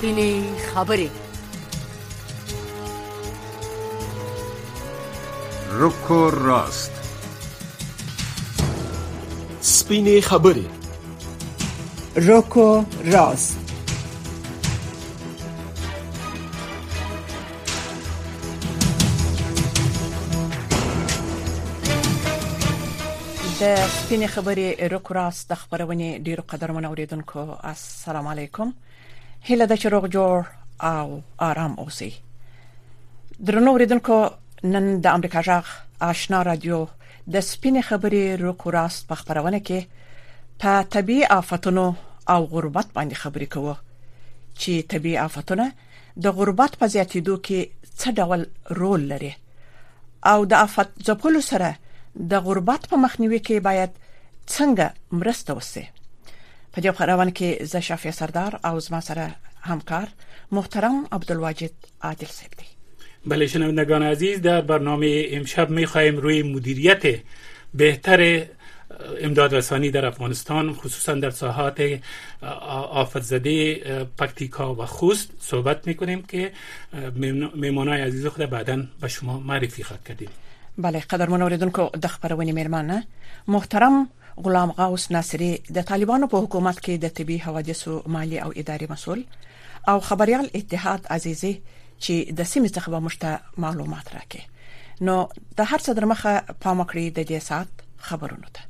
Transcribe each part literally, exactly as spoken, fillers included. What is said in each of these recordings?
سپینې خبرې. روکو راست. سپینې خبرې. روکو راست. د سپینې خبرې روکو راست د خبرونې ډیرو قدرمن اوریدونکو السلام علیکم. هله د چروغ جوړ او آرام اوسئ. درنو اوریدونکو، نن د امریکا جغ آشنا رادیو د سپینې خبرې روکو راست په خبرونه کې په طبيعي آفتونو او غربت باندې خبرې کوو چې طبيعي آفتونه د غربت په زیاتېدو کې څه ډول رول لري او د آفت ځپلو سره د غربت په مخنیوي کې باید څنګه مرسته وشي. په دې خبرونه کې زه شافیه سردار او زما سره همکار محترم عبدالواجد عادل صاحب دی. بله شنوندگان عزیز، در برنامه امشب می‌خواهیم روی مدیریت بهتر امداد رسانی در افغانستان، خصوصا در ساحات آفت زده پکتیکا و خوست صحبت می‌کنیم که مهمانای عزیز خود بعداً به شما معرفی خواهد کردیم. بله قدرمن اوریدونکو، د خبرونې میرمنه محترم غلام غوث ناصری د طالبانو په حکومت کې د طبي حوادثو مالی او اداري مسول او خبريال اتحاد عزیزي چې د سیمې څخه به مشته معلومات راکړي. نو د هر څه درمخه پام کړی د دې سات خبرونو ته.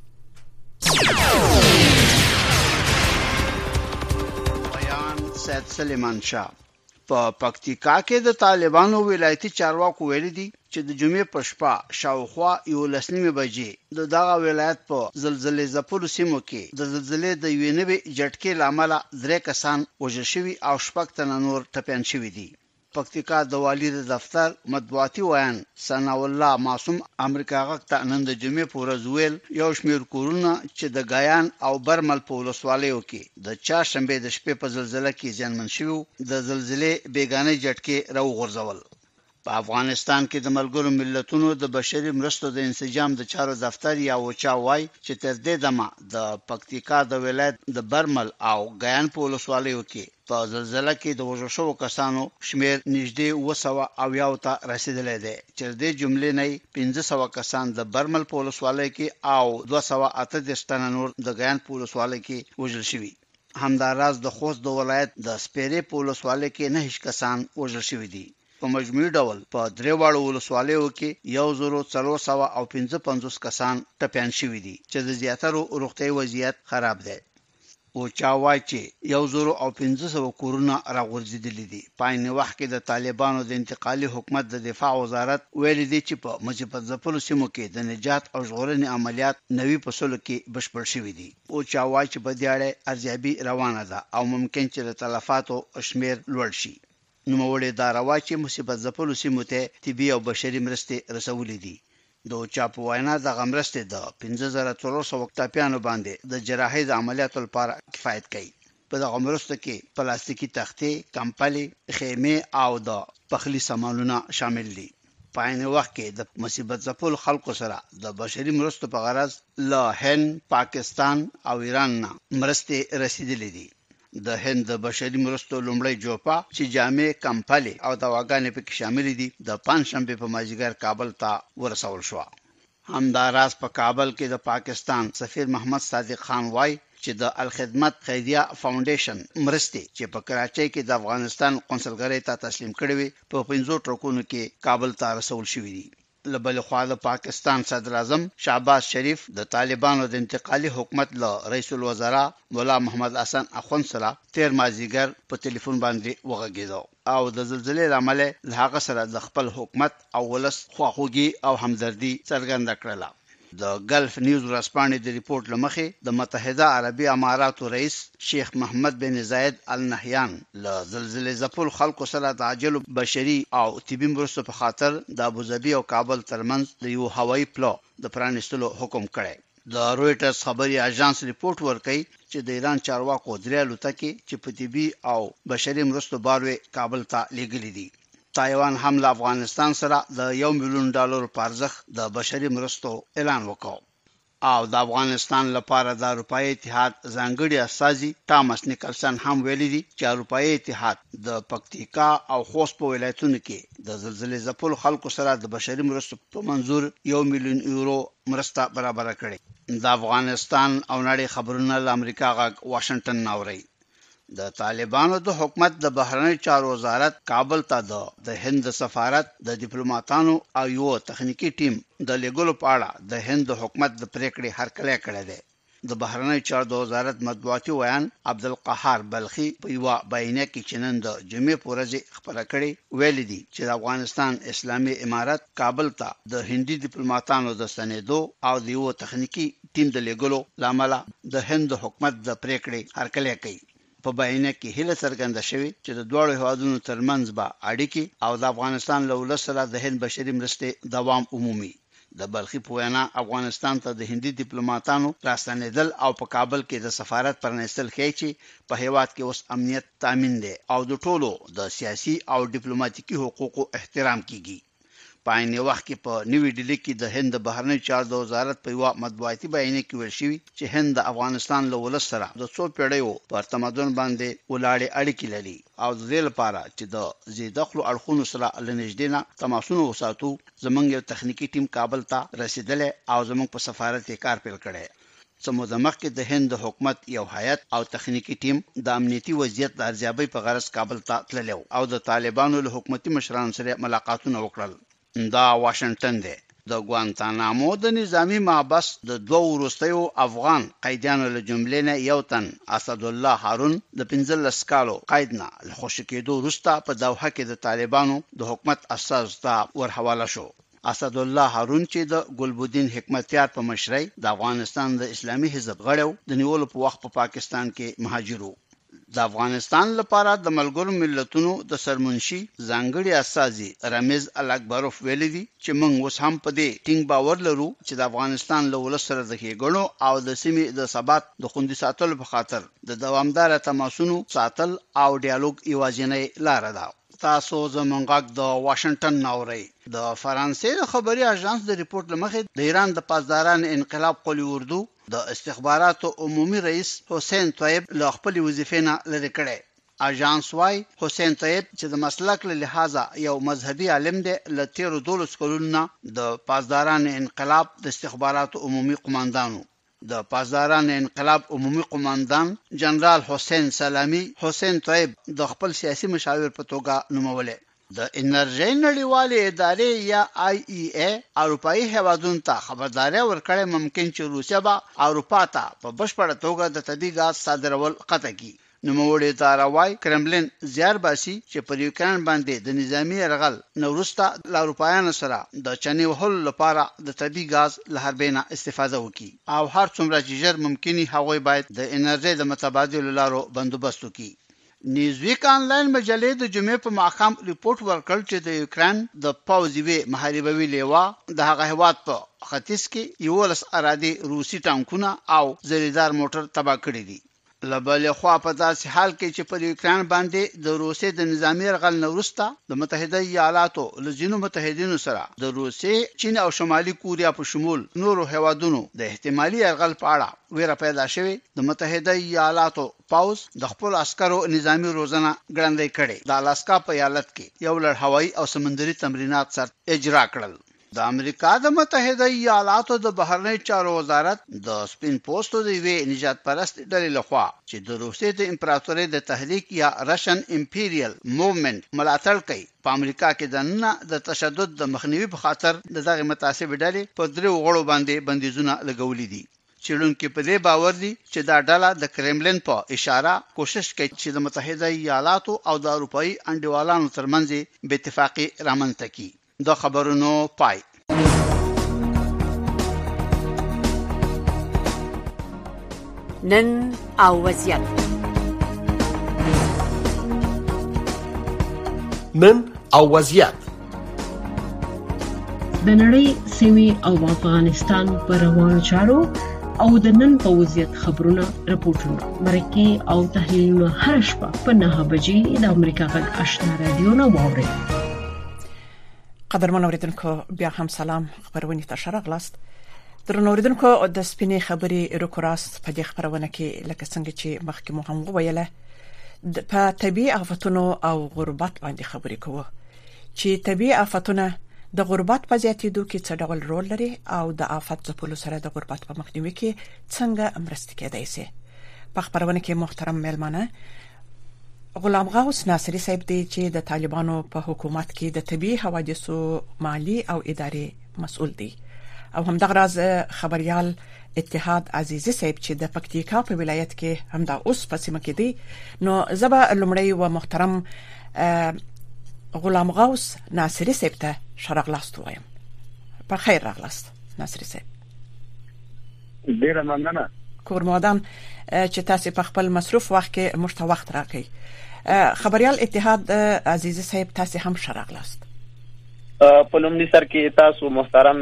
بیان سید سلیمان شاه. په پکتیکا کې د طالبانو ولایتي چارواکو ویلي دي چې د جمعې په شپه شاوخوا یو لسنیمه بجې د دغه ولایت په زلزلې ځپلو سیمو کې د زلزلې د یوې نوې جټکې لامل درې کسان وژل شوي او شپږ تنه نور ټپیان شوي دي. پکتیکا د والي د دفتر مطبوعاتي ویان ثنا الله معصوم امریکا غږ ته نن د جمعې په ورځ ویل یو شمېر کورونه چې د غیان او برمل په ولسوالیو کې د چهارشنبې د شپې په زلزلې کې زیانمن شوي د زلزلې بیګانه جټکې راوغورځول. په افغانستان کې د ملګرو ملتونو د بشري مرستو د انسجام د چارو دفتر یا وچا وای چې تر دې دمه د پکتیکا د ولایت د برمل او غیان په ولسوالیو کې په زلزلې کې د وژل شوو کسانو شمیر نږدې اوه سوه اویا ته رسیدلی دی چې د جملې نه پنځه سوه کسان د برمل په ولسوالۍ کې او دوه سوه اته دېرش تنه نور د غیان په ولسوالۍ کې وژل شوي. همداراز د خوست د ولایت د سپیرې په ولسوالۍ کې نه هیڅ کسان وژل شوي دي. په مجموعي ډول په درې واړو ولسوالیو کې یو زرو څلور سوه او پنځه پنځوس کسان ټپیان شوي دي چې د زیاترو روغتیایي وضعیت خراب دی. او چا وایي چې یو زرو او پنځه سوه کورونه راغورځېدلي دي. په عین وخت کې د طالبانو د انتقالي حکومت د دفاع وزارت ویلي دی چې په مصیبت ځپلو سیمو کې د نجات او ژغورنې عملیات نوي فصلو کې بشپړ شوي دي. او چا وایي چې په دې اړه ارزیابي روانه ده او ممکن چې د تلفاتو شمیر لوړ شي. نوموړي دا روا چې مصیبت ځپلو سیمو ته طبي او بشري مرستې رسولې دي. د چا په وینا د غمرستې د پنځه زره څلور سوه ټپیانو باندې د جراحي د عملیاتو لپاره کفایت کوي. په دغه مرستو کې پلاستیکي تختې، کمپلې، خیمې او د پخلي سامانونه شامل دي. په عین وخت کې د مصیبت ځپلو خلکو سره د بشري مرستو په غرض له هند، پاکستان او ایران نه مرستې رسیدلې دي. د هند د بشري مرستو لومړی جوپا چې جامع، کمپلې او دواګانې پکې شامل دي د پنځشنبه په مازیګر کابل ته ورسول شو. همداراز په کابل کې د پاکستان سفیر محمد صادق خان وای چې د الخدمت خیریه فاونډیشن مرستې چې په کراچۍ کې د افغانستان قونسلګرۍ ته تسلیم کړې وي په پنځو ټرکونو کې کابل ته رسول شوې دي. لبل خوا د پاکستان صدر اعظم شهباز شریف د طالبانو د انتقالي حکومت له رئیس الوزرا مولا محمد حسن اخوند سره تیر مازیګر په ټلیفون باندې وغږېدو او د زلزلې لامل له هغه سره د خپل حکومت او ولس خواخوږي او همدردي څرګنده کړله. د ګلف نیوز ورځپاڼې د ریپورت لمخې د متحده عربي اماراتو رئیس شیخ محمد بن زاید النهیان له زلزلې ځپلو خلکو سره د عاجل بشري او طبي مرستو په خاطر د ابوظبي او کابل ترمنځ د یو هوایي پلو د پرانیستلو حکم کړی. د رويټرز خبري اژانس ریپورت ورکړي چې د ایران چارواکو درې الوتکې چې په طبي او بشري مرستو باروي کابل ته لېږلي دي. تایوان هم له افغانستان سره د یو میلیون ډالر په ارزښت د بشري مرستو اعلان وکړ. او د افغانستان لپاره د اروپאי اتحاد ځانګړي استازي تامس نیکلسن هم ویلي دي چې اروپאי اتحاد د پکتیکا او خوست په ولایتونو کې د زلزلې ځپلو خلکو سره د بشري مرستو په منظور یو میلیون یورو مرسته برابر کړي. د افغانستان او نړۍ خبرونه له امریکا غږ واشنگټن ناوړي. د طالبانو د حکومت د بهرنی چارو وزارت کابل ته د د هند سفارت د ډیپلوماټانو او یو تخنیکی ټیم د لیګلو په اړه د هند حکومت د پریکړې هرکلی کړی دی. د بهرنی چارو د وزارت مطبوعاتي ویان عبدالقهار بلخي په یو بیانیه کې چې نن د جمعې په ورځ خبره کړې ویل دي چې د افغانستان اسلامي امارت کابل ته د هندي ډیپلوماټانو د ستنېدو او د یو تخنیکی ټیم د لیګلو لامل د هند حکومت د پریکړې هرکلی کوي. په بیانیه کې هیله څرګنده شوې چې د دوه هیوادونو ترمنځ به اړیکې او د افغانستان له ولس سره د هند بشري مرستې دوام عمومي. د بلخي په وینا افغانستان ته د هندي ډیپلوماټانو راستنېدل او په کابل کې د سفارت پرانیستل ښیي چې په هیواد کې اوس امنیت تامین دی او د ټولو د سیاسي او ډیپلوماټیکي حقوقو احترام کیږي. په عین وخت کې په نیوی ډیلی کې د هند بهرنی چارو د وزارت په یو مطبوعاتي بیانیه کې ویل شوی چې هند د افغانستان له ولس سره د څو پیړیو پر تمدن باندې ولاړې اړیکې لري او د دې لپاره چې د زیدخلو اړخونو سره لنږدې نه تماسونه وساتو زمونږ یو تخنیکی ټیم کابل ته رسیدلی او زمونږ په سفارت کې کار پیل کړی. سمو د مخکې د هند حکومت یو هیئت او تخنیکی ټیم د امنیتي وضعیت د ارزیابۍ په غرض کابل ته تللی او د طالبانو له حکومتي مشرانو سره ملاقاتونه وکړل. دا واشنگټن دی. د ګوانتانامو د نظامی محبس د دوه وروستیو افغان قیدیانو له جملې نه یو تن اسد الله هارون د پنځلس کالو قید نه له خوشي کېدو وروسته په دوحه کې د طالبانو د حکومت اساس ته ورحواله شو. اسد الله هارون چې د ګلبدین حکمتیار په مشرۍ د افغانستان د اسلامي حزب غړو د نیولو په وخت په پاکستان کې مهاجر وو. د افغانستان لپاره د ملګرو ملتونو د سرمنشي ځانګړي استازي رمیز الاکبروف ویلي دي چې موږ اوس هم په دې ټینګ باور لرو چې د افغانستان له ولس سره د ښېګڼو او د سیمې د ثبات د خوندي ساتلو په خاطر د دوامدار تماسونو ساتل او ډیالوګ یوازینۍ لار ده. تاسو زمونږ غږ د واشنگټن ناوړئ. د فرانسې د خبري اژانس د ریپورت لمخې د ایران د پاسداران انقلاب قولی اردو د استخباراتو عمومي رئیس حسین طیب له خپل وظیفې نه لرې کړی. اژانس وايي حسین طیب چې د مسلک له لحاظه یو مذهبي عالم دی له تیرو دولس کلونو د پاسداران انقلاب د استخباراتو عمومي قوماندانو. د پاسداران انقلاب عمومي قوماندان جنرال حسین سلامی حسین طیب د خپل سیاسي مشاور په توګه نومولې. د انرژي نړیوالې ادارې یا آی ای ای اروپאי هیوادونو ته خبرداري ورکړې ممکن چې روسیا به اروپا ته په بشپړه توګه د طبي غاز صادرول قطع کړي. نوموړي اداره وايي کرملین زیار باسي چې پر یوکران باندې د نظامی یرغل نورسته له اروپایانو سره د چنې وهلو لپاره د طبي غاز له حربینه استفاده وکړي او هر څومره چې ژر ممکني هغوی باید د انرژي د متبادل لارو بندوبست وکړي. نیوزویک آنلاین مجلې د جمعې په ماښام ریپورت ورکړ چې د یوکران د پوځي محاربوي لیوا د هغه هیواد په ختیځ کې یولس ارادي روسي ټانکونه او زریدار موټر تباه کړي دي. لبلې خوا په داسې حال کې چې په یوکران باندې د روسي د نظامی یرغل نه وروسته د متحده ایالاتو له ځینو متحدینو سره د روسي، چین او شمالي کوریا په شمول نورو هیوادونو د احتمالي یرغل په اړه ویره پیدا شوه. د متحده ایالاتو پاوز د خپل عسکرو نظامی روزنه ګړندۍ کړي. د الاسکا په ایالت کې یو لړ هوایي او سمندري تمرینات سره اجرا کړل. د امریکا د متحده ایالاتو د بهرنی چارو وزارت د سپین پوسټو د وی نجات پرست ډلې لخوا چې د روسي د امپراتورۍ د تحریک یا رشن امپیریل موومنت ملاتړ کوي په امریکا کې د نه د تشدد د مخنیوي په خاطر د دغه متعصب ډلې په درو غړو باندې بندیزونه لګولې دي. چېرونکو په دې باور دي چې دا ډله د کرملین په اشاره کوشش کوي چې د متحده ایالاتو او د اروپאי انډیوالانو ترمنځ بې اتفاقي رامنځته کړي. د خبرونو پای. نن او وضعیت. نن او وضعیت. د نړۍ سیمې او افغانستان پر روانو چارو او د نن په وضعیت خبرونه، راپورټونه، مرکې او تحلیلونه هر شپه په نهه بجې د امریکا غږ آشنا رادیو نه واورئ. قدرمن اوریدونکو بیا هم سلام. خبرونه ته شرغلاست. درنوریدونکو د سپینې خبرې روکراست په دې خبرونه کې لکه څنګه چې مخکې مو هم وویله په طبي آفتونو او غربت باندې خبرې کوو چې طبي آفتونه د غربت په زیاتېدو کې څه ډول رول لري او د آفت ځپلو سره د غربت په مخنیوي کې څنګه مرسته کېدای شي. په خبرونه کې محترم میلمانه غلام غوث ناصری صاحب دی چې د طالبانو په حکومت کې د طبي حوادثو مالی او اداري مسؤل دی او هم دغه راز خبريال اتحاد عزیزی صاحب چې د پکتیکا په ولایت کې هم دا اوس په سیمه کې دی. نو زبا لمړی و محترم غلام غوث ناصری صاحب ته شرغلاست وایم. په خیر راغلاست ناصری صاحب. ډیر مننه. کورمادان چې تاسو په خپل مصروف وخت کې مشته وخت راکړئ. خبريال اتحاد عزیزی صاحب تاسو هم شرغلاست. په لومړي سر کې تاسو محترم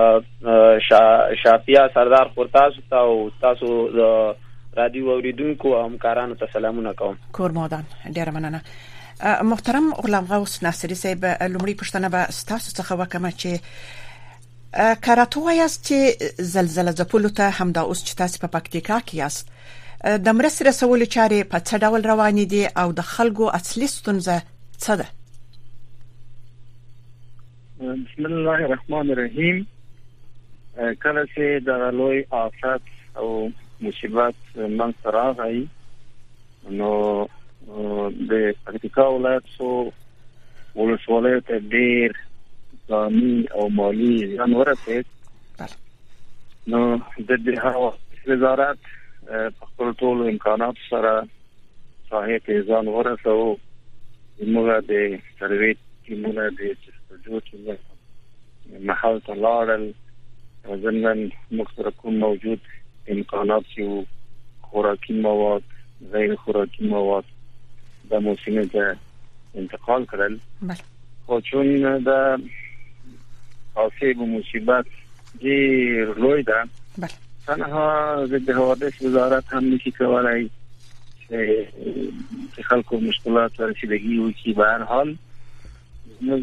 شافیا سردار خورتاس او تاسو رادیو اوریدونکو او همکارانو ته سلامونه کوم. کورمادان ډیر مننه. محترم غلام غوث ناصری صاحب لومړی پښتنه به تاسو څخه وکم چې کاراتو یاست چې زلزلہ ځپلو ته هم دا اوس چې تاسو په پکتیکا کې یاست د مرستې رسولو چارې په څه ډول روانې دي او د خلکو اصلي ستونزه څه ده؟ بسم الله الرحمن الرحیم. کله چې د لوی آفت او مصیبت منځ ته راغی نو د پکتیکا ولایت سو ولسوالۍ ته ډېر ځاني او مالي زیان ورسېد. نو د دې هوا وزارت په خپل ټولو امکاناتو سره ساحې ته ځان ورسوو. موږ د سروې ټیمونه د جوړ چې محل ته لاړل ځنګن موږ کوم موجود امکانات چې خوراکي مواد غیر خوراکي مواد د موسمي ته انتقال کړل. خو چون د آسیب و مصیبت ډېر لوی ده تنها د حوادث وزارت هم نشي کولای چې خلکو مشکلات ورسیدګي وکړي. به هر حال موږ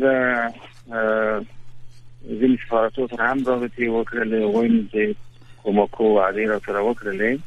ځینې سفارتونو سره هم رابطې وکړلې وایم چې کومکو وعدې راته وکړلې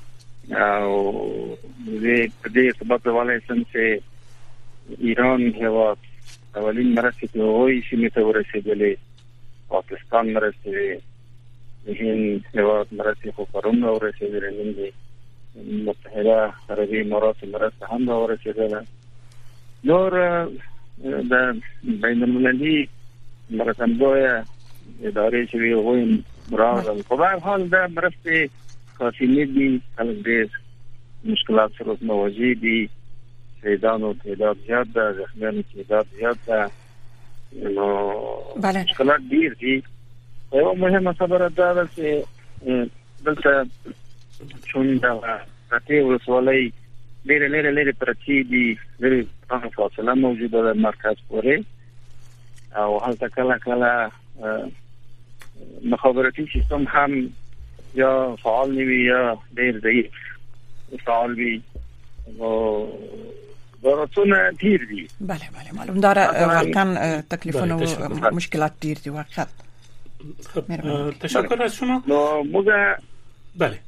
او زه په دې ارتباط والی سم چې ایران هېواد اولین مرستې ته وایي سیمې ته ورسېدلې، پاکستان مرستې هند هېواد مرستې خو پرون راورسېدلې، نن د متحده عربي اماراتو مرسته هم راورسېدله. نور د بین المللي مرستندویه ادارې چې وي هغوی راغلل. خو به هر حال دا مرستې کافي نه دي. خلک ډېر مشکلات سره مواجه دي. شهیدانو تعداد زیات ده، زخمیانو تعداد زیات ده، نو مشکلات ډېر دي. یوه مهمه خبره دا ده چې دلته چون د پرتې ولسوالۍ ډېرې لرې لرې پرتې دي، لرې فاصله موجوده ده مرکز پورې، او هلته کله کله مخابراتي سیستم هم یا فعال نه وي یا ډېر ضعیف فعال وي. او ضرورتونه ډېر دي. بله بله معلوم داره واقعا تکلیفونه و مشکلات ډېر دي واقعا. تشکر از شما. نو موږ بله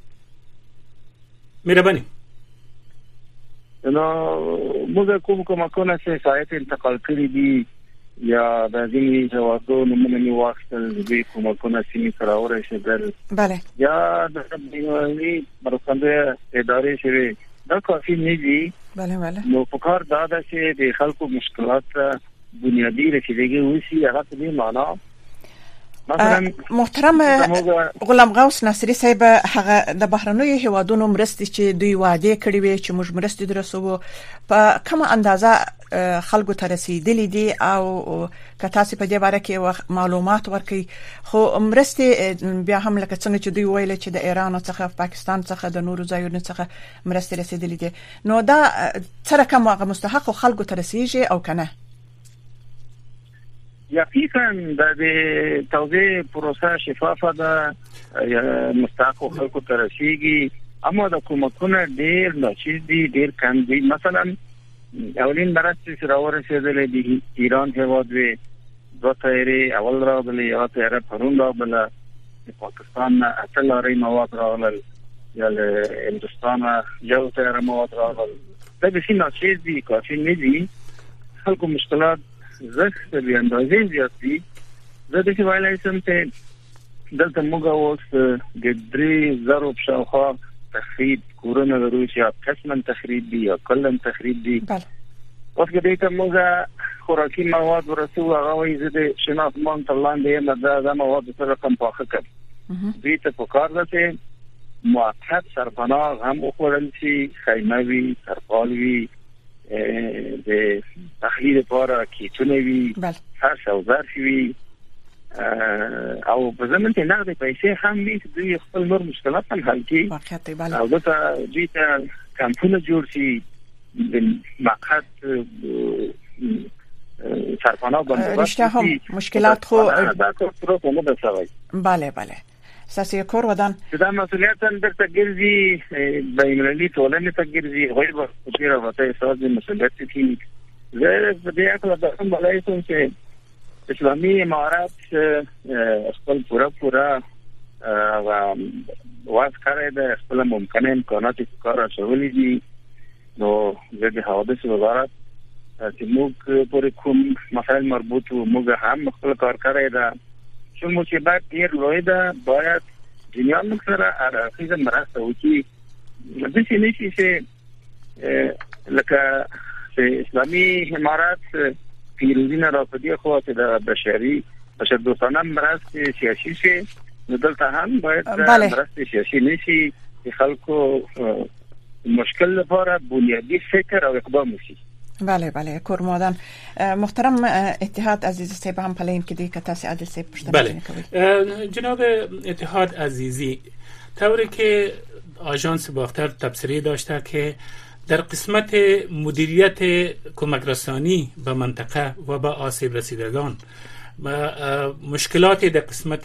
مهربانی. نو موږ کوم کومکونه چې سایت انتقال کړی دي یا د ځینې هېوادونو نومونه مې واخیستل، دوی کومکونه سیمې ته راورسېدل، بله یا د بینالمللي مرستندویه ادارې چې وي دا کافي نه دي. بله بله نو پکار دا ده چې د خلکو مشکلات بنیادي رسیدګي وشي. هغه په دې معنا محترم غلام غوث ناصری صاحب هغه د بهرنیو هیوادونو مرستې چې دوی وعده کړې وي چې موږ مرستې درسو په کومه اندازه خلکو ته رسیدلې دي او که تاسو په دې باره کې معلومات ورکړئ. خو مرستې بیا هم لکه څنګه چې دوی ویل چې د ایران څخه، پاکستان څخه، د نورو ځایونو څخه مرستې رسیدلې دي، نو دا څه رقم هغه مستحق خلکو ته رسیږي او کنه؟ یقیقا د توزیع پروسه شفافه ده، مستحق خلکو ته رسیږي، اما د کومکونه ډېر ناچیز دي، ډېر کم دي. مثلا اولین مرستې چې راورسېدلې د ایران هېواد وې دوه طیارې اول راغلې، یوه طیاره پرون راغله، پاکستان نه اته لارې مواد راغلل یا له هندوستان یو تر مواد راغلل دا به سیمه چې دي کافي نه دي خلکو مشکلات زښت به اندازې زیات دي زه د څه ویلای شم چې دلته موږ اوس د درې زرو په شاوخوا تخریب کورونه لرو چې قسماً تخریب دي یا کلن تخریب دي بله اوس کې ته موږ خوراکي مواد ورسو هغه وایي زه د شناخت مان تر لاندې یم دا د مواد سره کم پاخه کړم دوی ته په کار ده چې موقت سرپناه هم وخوړل شي خیمه وي سرپال وي د تحلیل لپاره کیټونه وي هر څه ظرف وي او په زمن کې نقد پیسې هم وي چې دوی خپل نور مشکلات هم حل کړي او دا دوی ته کمپونه جوړ شي د موقت سرپناه باندې رشته هم مشکلات خو دا کار نه ده سوي بله بله ساسي کور ودان دا مسؤلیت هم درته ګرځي بینالمللي ټولنې ته ګرځي غوړ به ډیره وته احساس د مسؤلیت کې زه په دې اړه د کوم بلای کوم چې اسلامي امارات خپل پورا پورا واس کړی د خپل ممکنه امکانات کار شولې دي نو د حوادث وزارت چې موږ پر کوم مسائل مربوط وو موږ هم خپل کار کړی دا چې موږ چې باید ډیر لوی دا باید دنیا موږ سره اړه مرسته وکړي د څه نشي چې لکه اسلامي امارات پیروزی نه راپدی خو ته د بشري بشر دوستانه مرسته سیاسي شي نو دلته هم باید مرسته سیاسي نشي خلکو مشکل لپاره بنیادی فکر او اقدام وشي بله بله کور مادن محترم اتحاد عزیزی صاحب هم پلین که دی که تاسی عادل صاحب پشت بله جناب اتحاد عزیزی طوری که آژانس باختر تبصره داشته که در قسمت مدیریت کمک رسانی به منطقه و به آسیب رسیدگان مشکلات در قسمت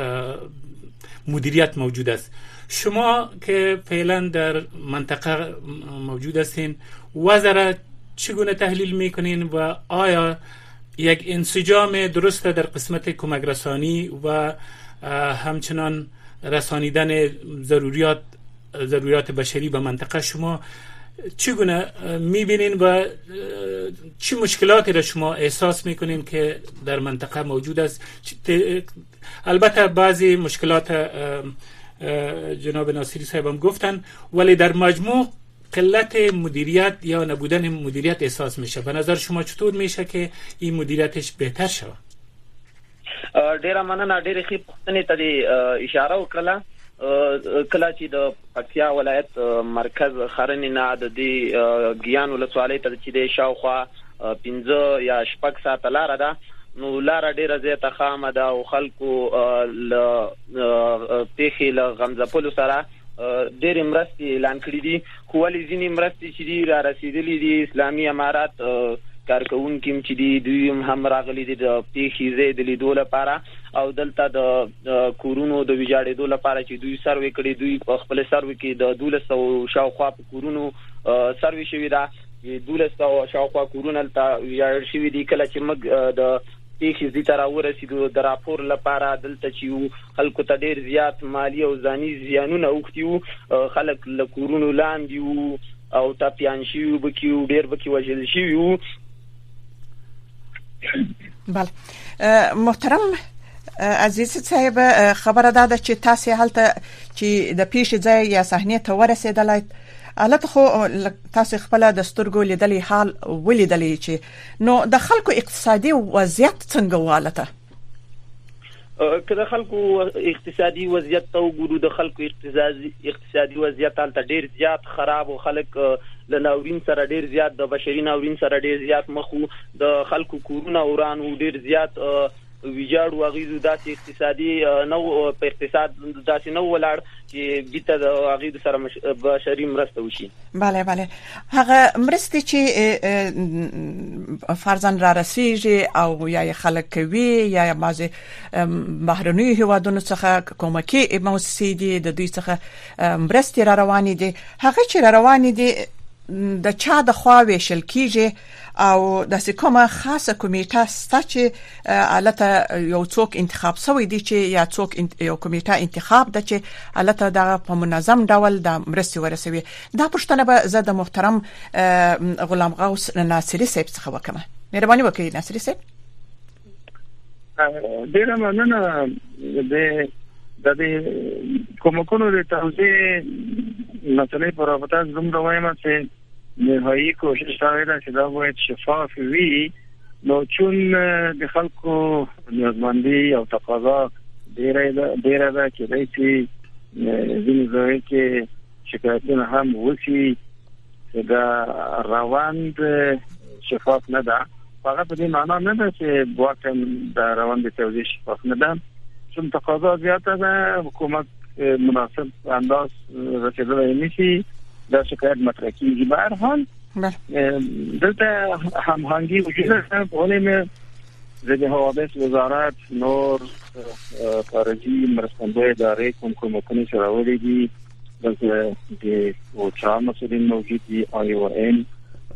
مدیریت موجود است. شما که فعلا در منطقه موجود هستین وضع چگونه تحلیل میکنین و آیا یک انسجام درست در قسمت کمک رسانی و همچنان رسانیدن ضروریات ضروریات بشری به منطقه شما چگونه میبینین و چه مشکلاتی را شما احساس میکنین که در منطقه موجود است؟ البته بعضی مشکلات جناب ناصری صاحب هم گفتن ولی در مجموع قلت مدیریت یا نبودن مدیریت احساس میشه. به نظر شما چطور میشه که این مدیریتش بهتر شود؟ ډیره مننه ډیره ښه پوښتنې ته اشاره وکړه. کله چې د پکتیا ولایت مرکز خرنې نه د دې ګیان ولسوالۍ ته چې د شاوخوا پنځه یا شپږ ساعته لاره ده نو لاره ډیره زیاته خامه ده او خلکو له پیښې له غمزپلو سره ډېرې مرستې اعلان کړي دي خو ولې ځینې مرستې چې دي را رسېدلي دي اسلامي امارات کارکوونکي هم چې دي دوی هم راغلي دي د پیښې ځای د لیدو لپاره او دلته د کورونو د ویجاړېدو لپاره چې دوی سروې کړي دوی په خپل سروې کې د دولس سوه شاوخوا په کورونو سروې شوې ده دولس سوه شاوخوا کورونه هلته ویجاړ شوي دي. کله چې موږ د پیښې دې ته راورسېدو د راپور لپاره دلته چې وو خلکو ته ډېر زیات مالي او ځاني زیانونه اوښتي وو خلک له کورونو لاندې وو او ټپیان شوي وو بکې وو ډېر بکې وژل شوي وو. بله محترم عزیز صاحب خبره ده چې تاسو هلته چې د پیښې ځای یا صحنې ته ورسېدلای البته خو تاسو خپل د سترګو لیدلې حال ولیدلې چې نو د خلکو اقتصادي وضعیت څنګه واله که د خلکو اقتصادي وضعیت ته وګورو د خلکو اقتصادي اقتصادي وضعیت هلته ډېر زیات خراب او خلک له ناورین سره ډېر زیات د بشري ناورین سره ډېر زیات مخ وو د خلکو کورونه وران وو ډېر زیات ویجاړ واغیزو داسې اقتصادي نو په اقتصاد داسې نو ولاړ چې بیته د واغیزو سره بشري مرسته وشي. بله بله هغه مرسته چې فرضاً را رسیږي او یا خلک کوي یا بعضې بهرنیو هیوادونو څخه کومکي مؤسسې دي د دوی څخه مرستې را روانې دي هغه چې را روانې دي د چا د خوا ویشل کیږي او د کومه خاصه کمیټه ستا چې البته یو څوک انتخاب شوی دی چې یا څوک یو کمیټه انتخاب ده چې البته د په منظم ډول د مرستې ورسوي. دا پوښتنه به زه د محترم غلام غوث ناصری صاحب څخه وکم. مهرباني وکړئ ناصری صاحب. ډیره مننه. د د کومکونو د توزیع مسئله پر رابطه زموږ وایم چې نهایی کوشش شوی ده چې دا باید شفاف وي. نو چون د خلکو نیازمندي او تقاضا ډیره ده ډیره ده چې دای چې ځینې ځای کې شکایتونه هم وشي چې دا روند شفاف نه ده. فقط په دې معنا نه ده چې واقعا دا روند توزیع شفاف نه ده، چون تقاضا زیاته ده، حکومت مناسب انداز رسیدلای نشي، دا شکایت مطرح کیږي. به هر حال دلته هماهنگی وجود داره بین ضد حوادث وزارت، نور خارجی مرستندوی اداره کمکونی سراولی دی، بلکه دی اوچا مسئولین موجود دی، آی او این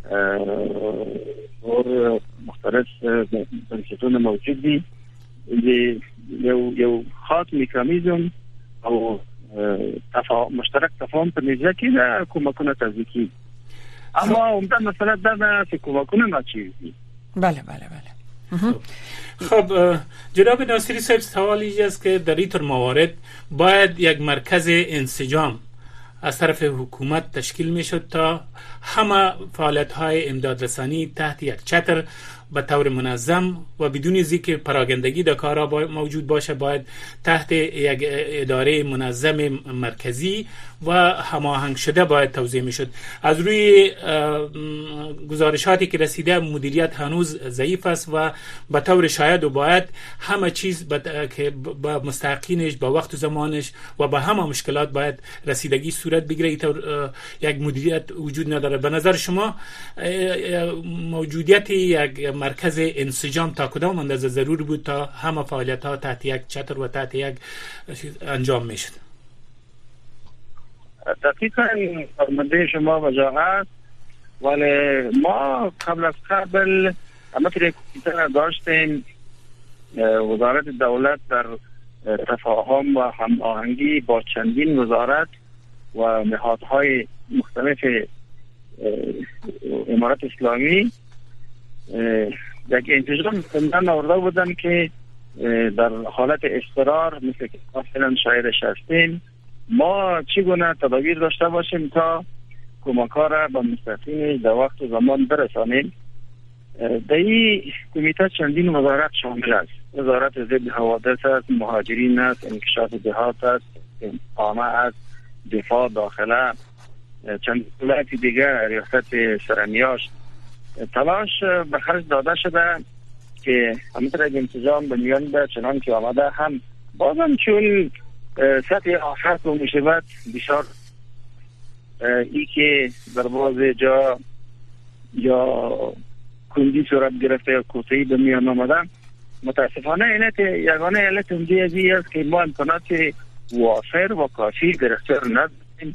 اور مختلف بنشتون موجود دی. یو یو خاص میکانیزم او تفاهم مشترک تفاهم پر نزدیکی کی ده کمکونه تزیکی. اما عمدن مسئله ده که کمکونه ناچیزی. بله بله بله. خب جناب ناصری صاحب، سوالی است که در این موارد باید یک مرکز انسجام از طرف حکومت تشکیل می شد تا همه فعالیت های امدادرسانی تحت یک چتر به طور منظم و بدون ذکر پراگندگی در کارا موجود باشه، باید تحت یک اداره منظم مرکزی و هماهنگ شده باید توزیع می شد. از روی گزارشاتی که رسیده مدیریت هنوز ضعیف است و به طور شاید و باید همه چیز که با مستحقینش با وقت و زمانش و با همه مشکلات باید رسیدگی صورت بگیره. طور یک مدیریت وجود نداره. به نظر شما موجودیت یک مرکز انسجام تا کدام اندازه ضرور بود تا همه فعالیت ها تحت یک چتر و تحت یک انجام میشد؟ دقیقا فرمانده شما وجاهت، ولی ما قبل از قبل همه کمیته داشتیم. وزارت دولت در تفاهم و هماهنگی با چندین وزارت و نهادهای مختلف امارت اسلامی یک انتظام زندان آورده بودن که در حالت اضطرار مثل که مثلا شاهدش هستیم ما چگونه تدابیر داشته باشیم تا کمک ها را به مستحقین در وقت و زمان برسانیم. در این کمیته چندین وزارت شامل است. وزارت ضد حوادث است، مهاجرین است، انکشاف دهات است، عامه است، دفاع داخله، چند وزارت دیگر، ریاست سرمیاش. تلاش به خرج داده شده که همینطور یک انتظام به میان به چنان که آمده هم بازم چون سطح آفت و مشابهت بسیار ای که در باز جا یا کندی صورت گرفته یا کوتاهی به میان آمده، متاسفانه علت یگانه علت اونجا ازی است که ما امکانات وافر و کافی در اختیار نداریم.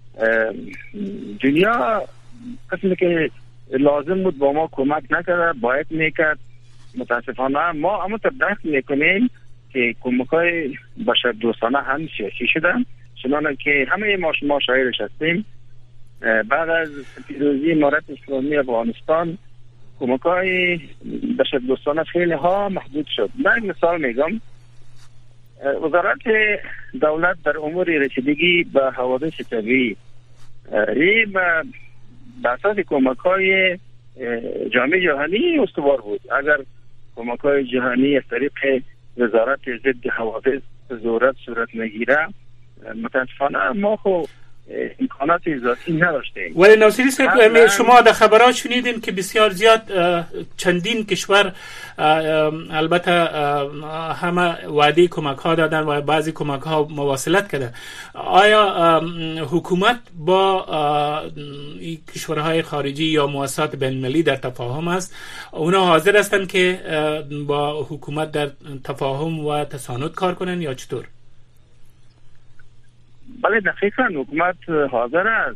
دنیا قسمی که لازم بود با ما کمک نکرده، باید میکرد. متاسفانه ما اما تبدیل میکنیم که کمک های بشر دوستانه هم سیاسی شدن، چنانه که همه ما شما شاهدش هستیم. بعد از پیروزی امارت اسلامی افغانستان کمک های بشر دوستانه خیلی ها محدود شد. من یک مثال میگم. وزارت دولت در امور رسیدگی به حوادث طبیعی ای به اساس کمک های جامعه جهانی استوار بود. اگر کمک های جهانی از طریق وزارت ضد حوادث ضرورت صورت نگیره، متاسفانه ما خو امکانات اضافی نداشتیم. ولی ناصری صاحب، شما در خبرات شنیدین که بسیار زیاد چندین کشور البته همه وعده کمک ها دادن و بعضی کمک ها مواصلت کرده. آیا حکومت با این کشورهای خارجی یا مؤسسات بین المللی در تفاهم است؟ اونا حاضر هستند که با حکومت در تفاهم و تساند کار کنن یا چطور؟ بله دقیقا حکومت حاضر است.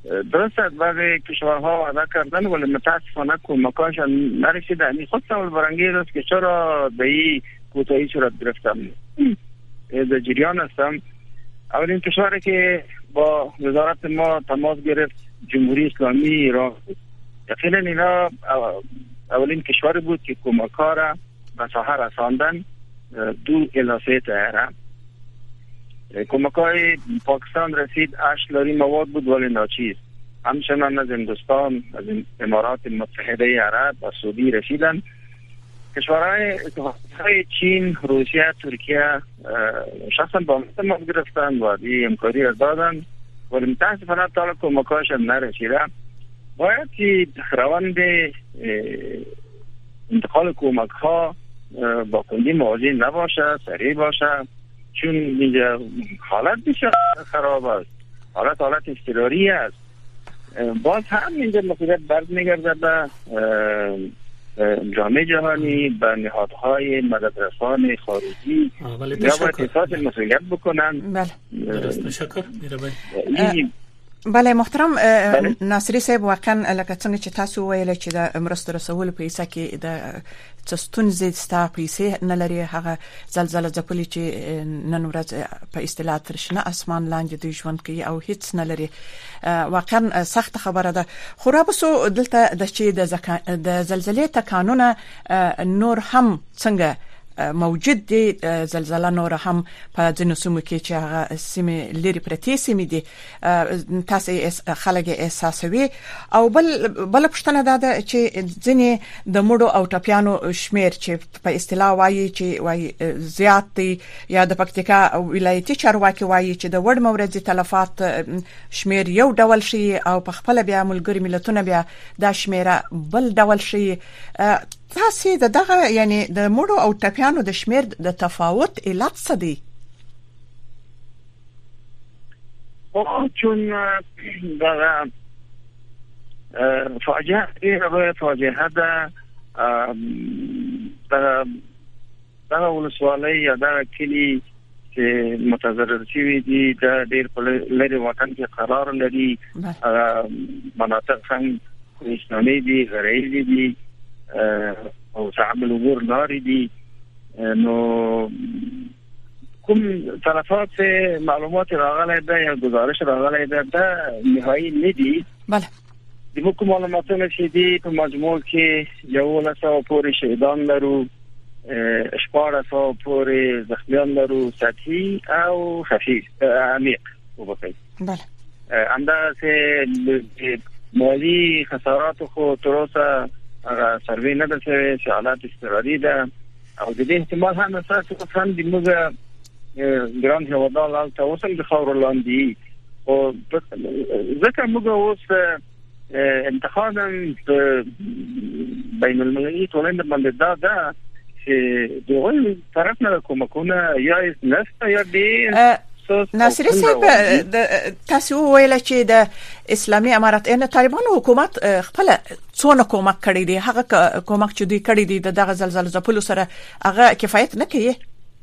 درسته بعضی کشورها وعده کردن ولی متاسفانه کمکاشان نرسیده. این خود سوال برانگیز است که چرا به این کوتاهی صورت گرفتم. در جریان هستم. اولین کشوری که با وزارت ما تماس گرفت جمهوری اسلامی ایران. یقینا اینا اولین کشوری بود که کمک‌ها را به ساحه رساندن دو الی سه طیاره. کمک‌های پاکستان رسید هشت لاری مواد بود ولی ناچیز. همچنان از هندوستان، از امارات متحده عرب و سعودی رسیدن. کشورهای چین، روسیه، ترکیه شخصا با ما تماس گرفتن و دی همکاری از دادن ولی متاسفانه تا کمک‌هاش نرسیده. باید که روند انتقال کمک‌ها با کندی مواجه نباشه، سریع باشه، چون اینجا حالت بسیار خراب است، حالت حالت اضطراری است. باز هم اینجا مسئولیت برد میگرده به جامعه جهانی، به نهادهای مددرسان خارجی یا باید احساس مسئولیت بکنن. بله تشکر. بله محترم ناصری صاحب، واقعا لکه څنګه چې تاسو ویل چې د مرستو رسول په حصہ کې د ستونزې ستا پیسې نه لري، هغه زلزلہ ځپلې چې نن ورځ په اصطلاح تر شنه اسمان لاندې د ژوند کوي او هیڅ نه لري. واقعا سخت خبره ده. خو را بسو دلته د چې د زلزلې تکانونه نور هم څنګه موجود دي، زلزلہ نور هم په ځینو سیمو کې چې هغه سیمې لري پرتې سیمې دي تاسو خلک احساسوي. او بل بل پښتنه ده چې ځینې د مړو او ټپیانو شمیر چې په اصطلاح وایي چې وایي زیات دي، یا د پکتیکا ولایتي چارواکي وایي چې د وړ موردي تلفات شمیر یو ډول شي او په خپل بیا ملګری ملتونه بیا دا شمیره بل ډول شي. تاسو د دغه یعنی د مړو او ټپیانو د شمیر د تفاوت علت څه دی؟ او چون دغه فاجعه ایره فاجعه ده دغه ولسوالۍ یا دغه کلی چې متضرر شوي دي د ډېر په لرې وطن کې قرار لري، مناطق هم اسلامي دي، غرایزي دي او صعب العبور لاري دي. نو کوم طرفات معلومات راغلی ده یا گزارش راغلی ده ده نهایی ندی. بله د کوم معلوماتونه چې دي په مجموع کې یو سوه پورې شهیدان لرو، شپاړس سوه پورې زخمیان لرو، سطحي او خفیف عمیق وبخیر. بله همداسې مالی خسارات خو تر اوسه هغه سروې نه ده شوې چې حالات اضطراري ده او د دې احتمال هم اساسي هم د موږ ګران هیوادوال هلته اوس هم د خاورو لاندې خو ځکه موږ اوس انتقاد په بین المللي ټولنې باندې دا ده چې د هغوی طرف نه کومکونه یا نشته یا ډېر. ناصری صاحب تاسو ویل چې د اسلامي امارات ان طالبانو حکومت خپل څونه کومک کړی دی، هغه کومک چې دوی کړی دی دغه زلزلې ځپلو سره هغه کفایت نه کوي؟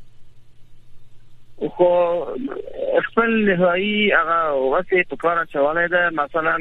خو خپل نهایی هغه واسه په کار چواله ده. مثلا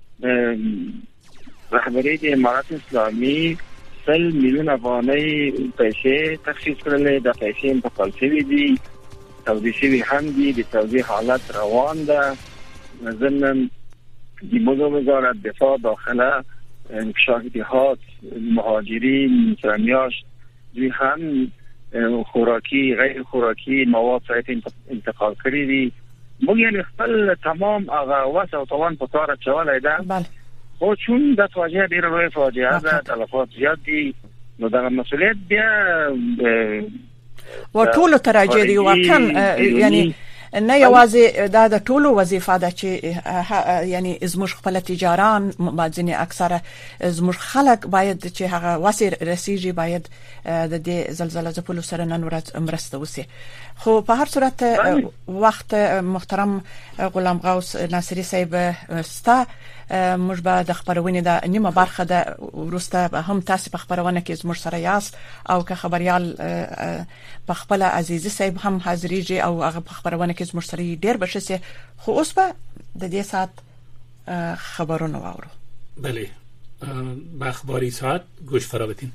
رهبری د امارات اسلامي سل میلیون افغانۍ پیسې تخصیص کړلې، د پیسې انتقال شوي دي، توزیع شوی هم دی، د توزیع حالت روان ده. ضمن د موضوع وزارت دفاع داخله انکشاف اتحاد مهاجرین سرمیاش دوی هم خوراکی غیر خوراکی مواد سایت انتقال کړی دي. موږ یې خپل تمام هغه وس او توان په کار اچولی ده. بله خو چون د فاجعه ډېره لویه فاجعه ده، تلفات زیات دي، نو دغه مسؤلیت بیا و ټولو تراجع دی. واقعا یعنی نه یوازې دا د ټولو وظیفه ده چې یعنی زموږ خپل تجاران بعضینی اکثره زموږ خلک باید چې هغه واسي رسیږي باید د دې زلزلې ځپلو سره نن ورځ مرسته وسی. خو په هر صورت وخت محترم غلام غوث ناصری صاحب ستا موږ به د خبرونې د نیمه برخه د ورسته هم تاسو په خبرونه کې زموږ سره یاست او که خبريال په خپل عزیزي صاحب هم حاضرېږي او هغه په خبرونه کې زموږ سره ډېر بشسه. خو اوس به د دې سات خبرونه واورو. بله، با اخباری ساعت گوش فرا بدین.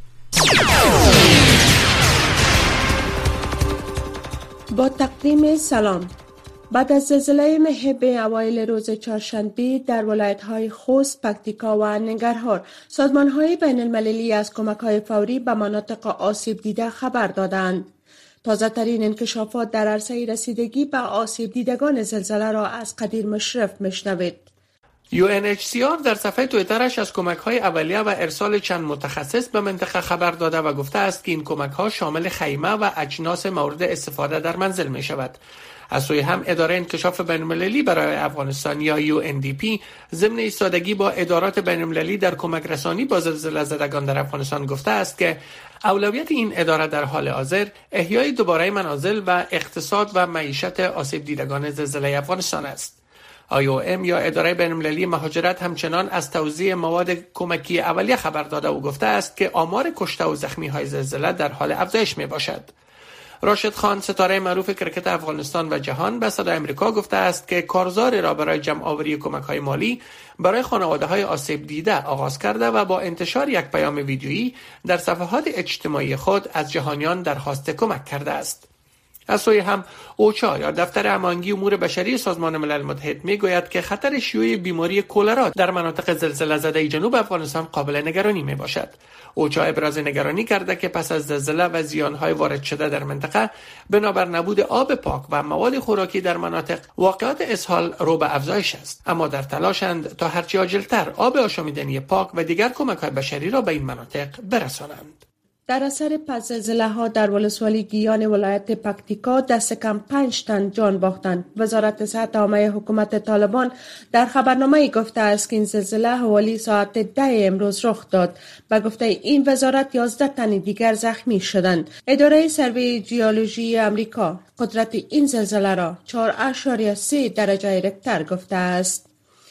با تقدیم سلام. بعد از زلزله محب اوایل روز چهارشنبه در ولایت‌های خوست، پکتیکا و ننگرهار، سازمان‌های بین‌المللی از کمک‌های فوری به مناطق آسیب دیده خبر دادند. تازه‌ترین انکشافات در عرصه رسیدگی به آسیب دیدگان زلزله را از قدیر مشرف میشنوید. یو ان اچ سی آر در صفحه توییترش از کمک‌های اولیه و ارسال چند متخصص به منطقه خبر داده و گفته است که این کمک‌ها شامل خیمه و اجناس مورد استفاده در منزل می‌شود. از سوی هم اداره انکشاف بین‌المللی برای افغانستان یا یو ان دی پی ضمن ایستادگی با ادارات بین‌المللی در کمک رسانی با زلزله زدگان در افغانستان گفته است که اولویت این اداره در حال حاضر احیای دوباره منازل و اقتصاد و معیشت آسیب دیدگان زلزله افغانستان است. آی او ام یا اداره بین‌المللی مهاجرت همچنان از توزیع مواد کمکی اولیه خبر داده و گفته است که آمار کشته و زخمی‌های زلزله در حال افزایش میباشد. راشد خان، ستاره معروف کرکت افغانستان و جهان، به صدای آمریکا گفته است که کارزار را برای جمع آوری کمک‌های مالی برای خانواده‌های آسیب دیده آغاز کرده و با انتشار یک پیام ویدیویی در صفحات اجتماعی خود از جهانیان درخواست کمک کرده است. از سوی هم اوچا یا دفتر هماهنگی امور بشری سازمان ملل متحد میگوید که خطر شیوع بیماری کولرا در مناطق زلزله زده جنوب افغانستان قابل نگرانی می باشد. اوچا ابراز نگرانی کرده که پس از زلزله و زیانهای وارد شده در منطقه بنابر نبود آب پاک و مواد خوراکی در مناطق واقعات اسهال رو به افزایش است، اما در تلاشند تا هرچه عاجلتر آب آشامیدنی پاک و دیگر کمک‌های بشری را به این مناطق برسانند. در اثر پس زلزله ها در ولسوالی گیان ولایت پکتیکا دست کم پنج تن جان باختند. وزارت صحت عامه حکومت طالبان در خبرنامه گفته است که این زلزله حوالی ساعت ده امروز رخ داد. به گفته این وزارت یازده تن دیگر زخمی شدند. اداره سروی جیولوژی امریکا قدرت این زلزله را چهار اشاریه سه درجه ریکتر گفته است.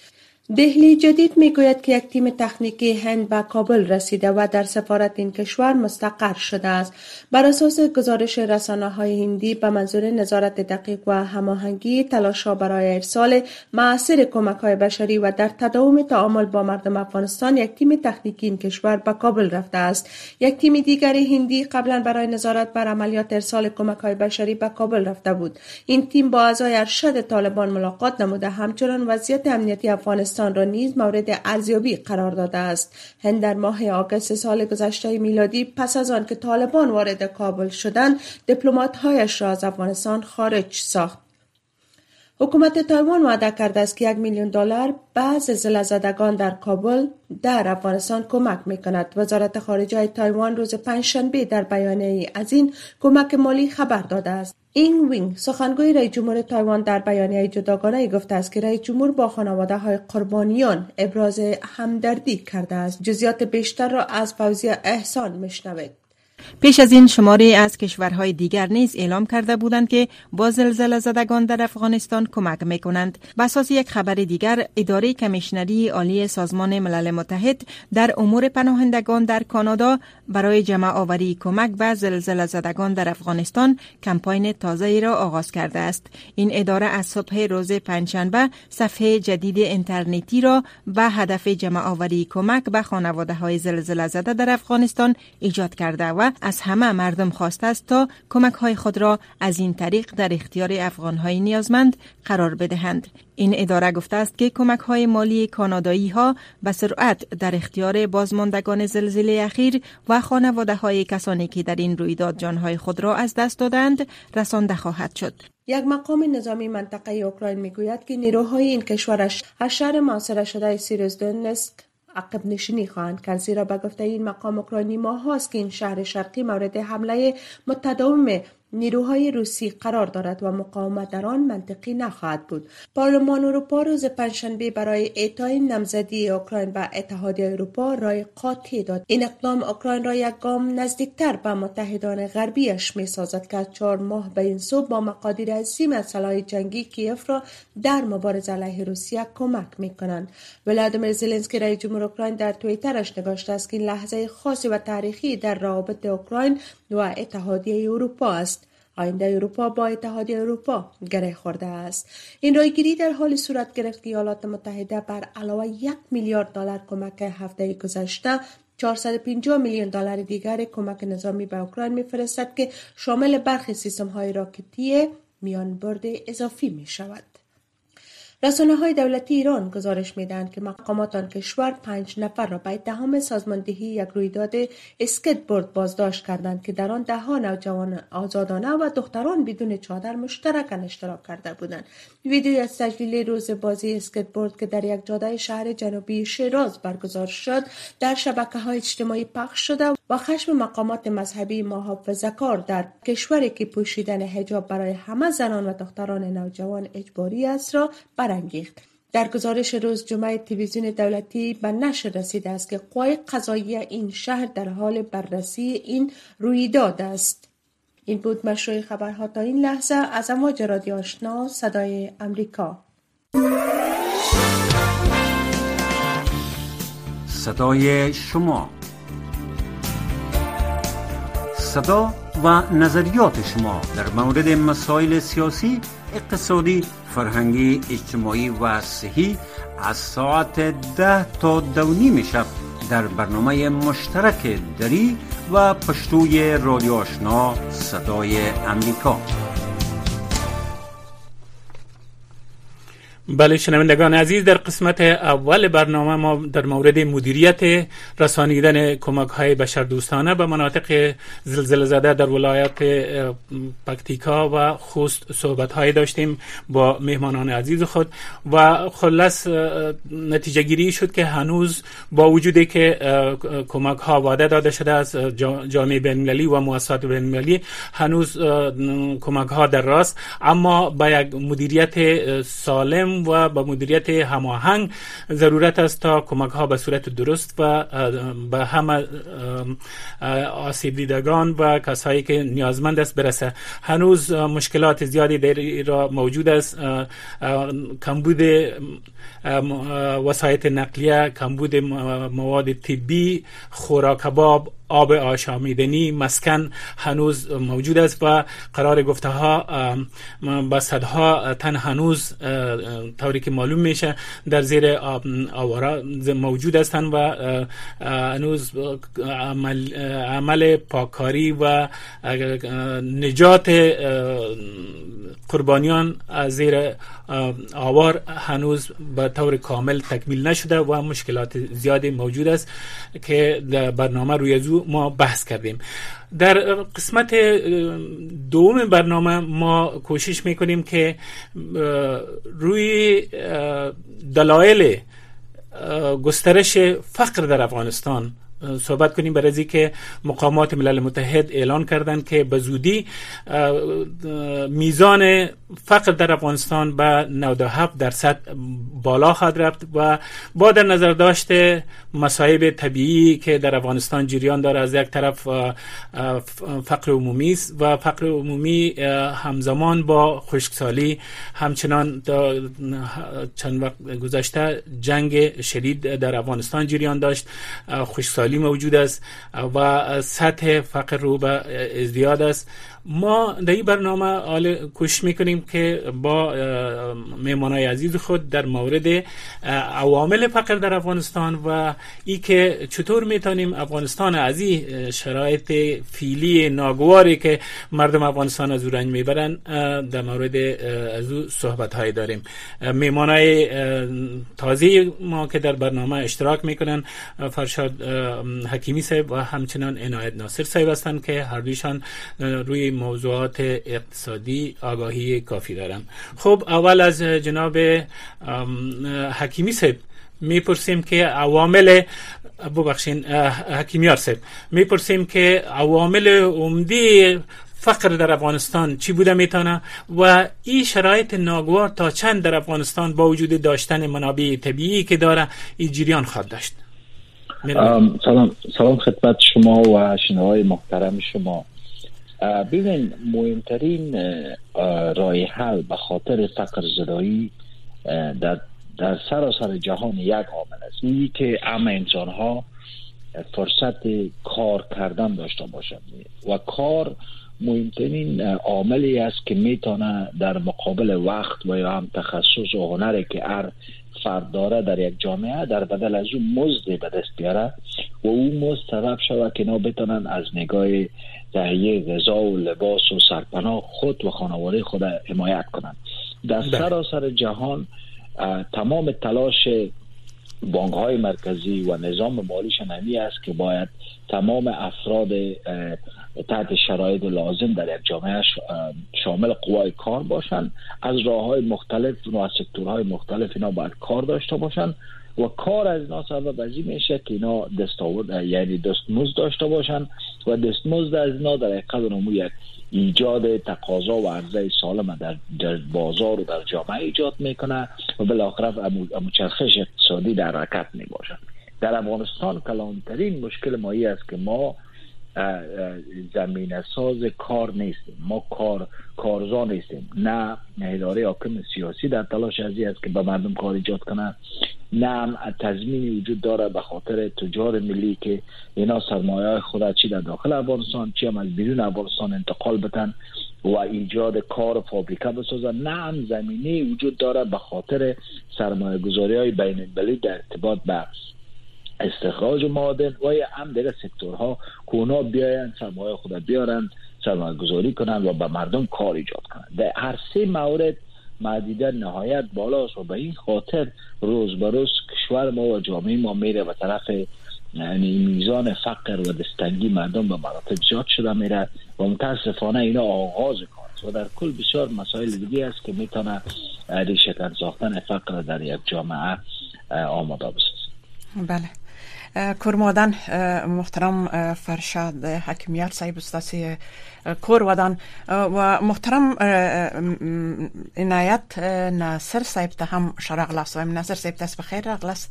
دهلی جدید میگوید که یک تیم تکنیکی هند به کابل رسیده و در سفارت این کشور مستقر شده است. بر اساس گزارش رسانه‌های هندی به منظور نظارت دقیق و هماهنگی تلاش‌ها برای ارسال مؤثر کمک‌های بشری و در تداوم تعامل با مردم افغانستان، یک تیم تکنیکی این کشور به کابل رفته است. یک تیم دیگر هندی قبلا برای نظارت بر عملیات ارسال کمک‌های بشری به کابل رفته بود. این تیم با اعضای ارشد طالبان ملاقات نموده، همچنین وضعیت امنیتی افغانستان را نیز مورد ارزیابی قرار داده است. هند در ماه آگوست سال گذشته میلادی پس از آن که طالبان وارد کابل شدند، دیپلمات‌هایش را از افغانستان خارج ساخت. حکومت تایوان وعده کرده است که یک میلیون دلار به زلزله زدگان در کابل در افغانستان کمک میکند. وزارت خارجه تایوان روز پنجشنبه در بیانیه‌ای از این کمک مالی خبر داده است. این وینگ سخنگوی رئیس جمهور تایوان در بیانیه جداگانه گفته است که رئیس جمهور با خانواده‌های قربانیان ابراز همدردی کرده است. جزئیات بیشتر را از فوزیه احسان میشنوید. پیش از این شماری از کشورهای دیگر نیز اعلام کرده بودند که با زلزله زدگان در افغانستان کمک میکنند. بر اساس یک خبر دیگر، اداره کمیشنری عالی سازمان ملل متحد در امور پناهندگان در کانادا برای جمع آوری کمک به زلزله زدگان در افغانستان کمپاین تازه‌ای را آغاز کرده است. این اداره از صبح روز پنجشنبه صفحه جدید اینترنتی را به هدف جمع آوری کمک به خانواده‌های زلزله زده در افغانستان ایجاد کرده و از همه مردم خواسته است تا کمک‌های خود را از این طریق در اختیار افغان‌های نیازمند قرار بدهند. این اداره گفته است که کمک‌های مالی کانادایی‌ها به سرعت در اختیار بازماندگان زلزله اخیر و خانواده‌های کسانی که در این رویداد جان‌های خود را از دست دادند رسانده خواهد شد. یک مقام نظامی منطقه اوکراین میگوید که نیروهای این کشورش از شهر محاصره شده سیروزدونسک عقب نشینی خواهند کرد، زیرا به گفته این مقام اوکراینی ماه هاست که این شهر شرقی مورد حمله متداوم نیروهای روسی قرار دارد و مقاومت در آن منطقی نخواهد بود. پارلمان اروپا روز پنجشنبه برای اعطای نامزدی اوکراین به اتحادیه اروپا رای قاطع داد. این اقدام اوکراین را یک گام نزدیکتر به متحدان غربیش می‌سازد که از چهار ماه به این سو با مقادیر عظیم اسلحه جنگی کیف را در مبارزه علیه روسیه کمک می‌کنند. ولادیمیر زلنسکی رئیس جمهور اوکراین در توییترش نگاشته است که این لحظه خاصی و تاریخی در روابط اوکراین و اتحادیه اروپا است. آینده اروپا با اتحادیه اروپا گره خورده است. این رایگیری در حال صورت گرفت که ایالات متحده بر علاوه یک میلیارد دلار کمک هفته گذشته چهارصد و پنجاه میلیون دلار دیگر کمک نظامی به اوکراین می‌فرستد که شامل برخی سیستم‌های راکتی میانبرد اضافی می‌شود. رسانه‌های دولتی ایران گزارش می‌دهند که مقامات آن کشور پنج نفر را به اتهام سازماندهی یک رویداد اسکیتبورد بازداشت کردند که در آن ده‌ها نوجوان آزادانه و دختران بدون چادر مشترکاً اشتراک کرده بودند. ویدیویی از تجلیل روز بازی اسکیتبورد که در یک جاده شهر جنوبی شیراز برگزار شد در شبکه‌های اجتماعی پخش شده و خشم مقامات مذهبی محافظه‌کار در کشوری که پوشیدن حجاب برای همه زنان و دختران نوجوان اجباری است را برانگیخت. در گزارش روز جمعه تلویزیون دولتی به نشر رسیده است که قوای قضاییه این شهر در حال بررسی این رویداد است. این بود مشروع خبرها تا این لحظه از امواج رادیو آشنا صدای امریکا. صدای شما، صدا و نظریات شما در مورد مسائل سیاسی، اقتصادی، فرهنگی، اجتماعی و صحی از ساعت ده تا دو نیم شب در برنامه مشترک دری و پشتوی رادیو آشنا صدای امریکا. بله شنوندگان عزیز، در قسمت اول برنامه ما در مورد مدیریت رسانیدن کمک های بشردوستانه به مناطق زلزله زده در ولایت پکتیکا و خوست صحبت های داشتیم با مهمانان عزیز خود و خلاص نتیجه گیری شد که هنوز با وجودی که کمک ها وعده داده شده از جامعه بین المللی و مؤسسات بین المللی، هنوز کمک ها در راست، اما با یک مدیریت سالم و با مدیریت هماهنگ ضرورت است تا کمک ها به صورت درست و به همه آسیب دیدگان و کسایی که نیازمند است برسه. هنوز مشکلات زیادی در ایران موجود است، کمبود وسایل نقلیه، کمبود مواد طبی، خوراک کباب، آب آشامیدنی، مسکن هنوز موجود است و قرار گفته ها با صدها تن هنوز طوری که معلوم میشه در زیر آواره موجود هستند و هنوز عمل, عمل پاککاری و نجات قربانیان از زیر آوار هنوز به طور کامل تکمیل نشده و مشکلات زیادی موجود است که در برنامه روی ازو ما بحث کردیم. در قسمت دوم برنامه ما کوشش میکنیم که روی دلایل گسترش فقر در افغانستان صحبت کنیم، برای از که مقامات ملل متحد اعلان کردند که به زودی میزان فقر در افغانستان به نود و هفت درصد بالا خواهد رفت و با در نظر داشته مصائب طبیعی که در افغانستان جریان داره، از یک طرف فقر عمومی است و فقر عمومی همزمان با خشکسالی، همچنان چند وقت گذشته جنگ شدید در افغانستان جریان داشت، خشکسالی موجود است و سطح فقر رو به ازدیاد است. ما در این برنامه حال کوشش میکنیم که با مهمانای عزیز خود در مورد عوامل فقر در افغانستان و ای که چطور میتونیم افغانستان از این شرایط فعلی ناگواری که مردم افغانستان از او رنج میبرن در مورد از او صحبت های داریم. مهمانای تازه ما که در برنامه اشتراک میکنن فرشاد حکیمی صاحب و همچنان عنایت ناصر صاحب هستند که هر دویشان روی موضوعات اقتصادی آگاهی کافی دارن. خب اول از جناب حکیمی صاحب میپرسیم که عوامل ببخشین حکیمیار صاحب میپرسیم که عوامل عمده فقر در افغانستان چی بوده میتونه و این شرایط ناگوار تا چند در افغانستان با وجود داشتن منابع طبیعی که داره این جریان خواهد داشت. سلام سلام خدمت شما و شنوای محترم شما. ببین مهمترین راه حل به خاطر فقر زدایی در در سراسر جهان یک عامل است، اینی که همه انسان ها فرصت کار کردن داشته باشند و کار مهمترین عاملی است که میتونه در مقابل وقت و یا هم تخصص و هنری که هر فرد داره در یک جامعه در بدل از اون مزد به دست بیاره و اون مزد سبب شود که اینا بتونن از نگاه تهیه غذا و لباس و سرپناه خود و خانواده خود حمایت کنند. در سراسر جهان تمام تلاش بانک های مرکزی و نظام مالیش نمی است که باید تمام افراد تحت شرایط لازم در یک جامعه شامل قوای کار باشند. از راه های مختلف و از سکتورهای مختلف اینا باید کار داشته باشند و کار از اینا سبب از این میشه که اینا دستاورد یعنی دستمزد داشته باشند و دستمزد از اینا در حقیقت نمو یک ایجاد تقاضا و عرضه سالم در, در بازار و در جامعه ایجاد میکنه و بالاخره چرخش اقتصادی در حرکت می باشد. در افغانستان کلانترین مشکل ما ای است که ما زمینه ساز کار نیستیم، ما کار کارزا نیستیم. نه اداره حاکم سیاسی در تلاش ازی است که به مردم کار ایجاد کنه، نه هم تضمینی وجود داره به خاطر تجار ملی که اینا سرمایه خود چی در داخل افغانستان چی هم از بیرون افغانستان انتقال بتن و ایجاد کار و فابریکه بسازن. نه هم زمینی وجود داره به خاطر سرمایه گذاری های بین المللی در ارتباط به استخراج معادن و یا هم دیگه سکتورها که اونا بیاین سرمایه خود بیارن سرمایه گذاری کنن و به مردم کار ایجاد کنن. در هر سه مورد معدیده نهایت بالاست و به این خاطر روز به روز کشور ما و جامعه ما میره به طرف یعنی میزان فقر و دستنگی مردم به مراتب زیاد شده میره و متاسفانه اینا آغاز کار و در کل بسیار مسائل دیگه است که میتونه ریشه کن ساختن فقر در یک جامعه آماده بسازه. بله. کورمادن محترم فرشاد حکمیت صاحب استاسی کورودان و محترم عنایت ناصر صاحب ته هم شرغلاس و ناصر صاحب تاسو بخیر راغلاس.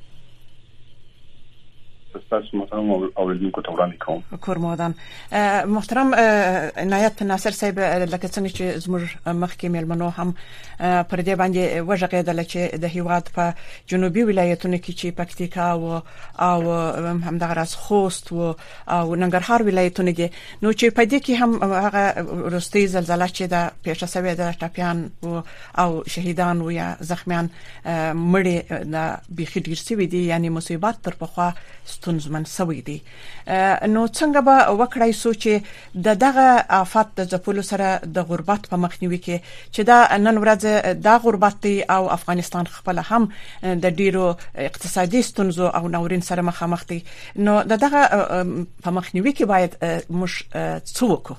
تاسو محترم اوریدونکو ته وړاندې کوم. کورمادن محترم عنایت ناصر صاحب لکه څنګه چې زموږ مخکې مېلمنو هم پر دې باندې وژغېدل چې د هیواد په جنوبي ولایتونو کې چې پکتیکا او او همدغه راز خوست او او ننګرهار ولایتونه دي نو چې په دې کې هم هغه وروستي زلزلہ چې د پیښه شوې د ټاپیان او شهیدان او یا زخمیان مړي د بيخي ډیر سوي دي یعنی مصیبت تر پخوا ستونزمن سوي دي. نو څنګه به وکړای سو چې د دغه آفات د ځپلو سره د غربت په مخنیوي کې چې دا نن ورځ د غربت او افغانستان خپل هم د ډیرو اقتصادي ستونزو او نورین سره مخامخ دي نو د دغه په مخنیوي کې باید مش څه وکړو؟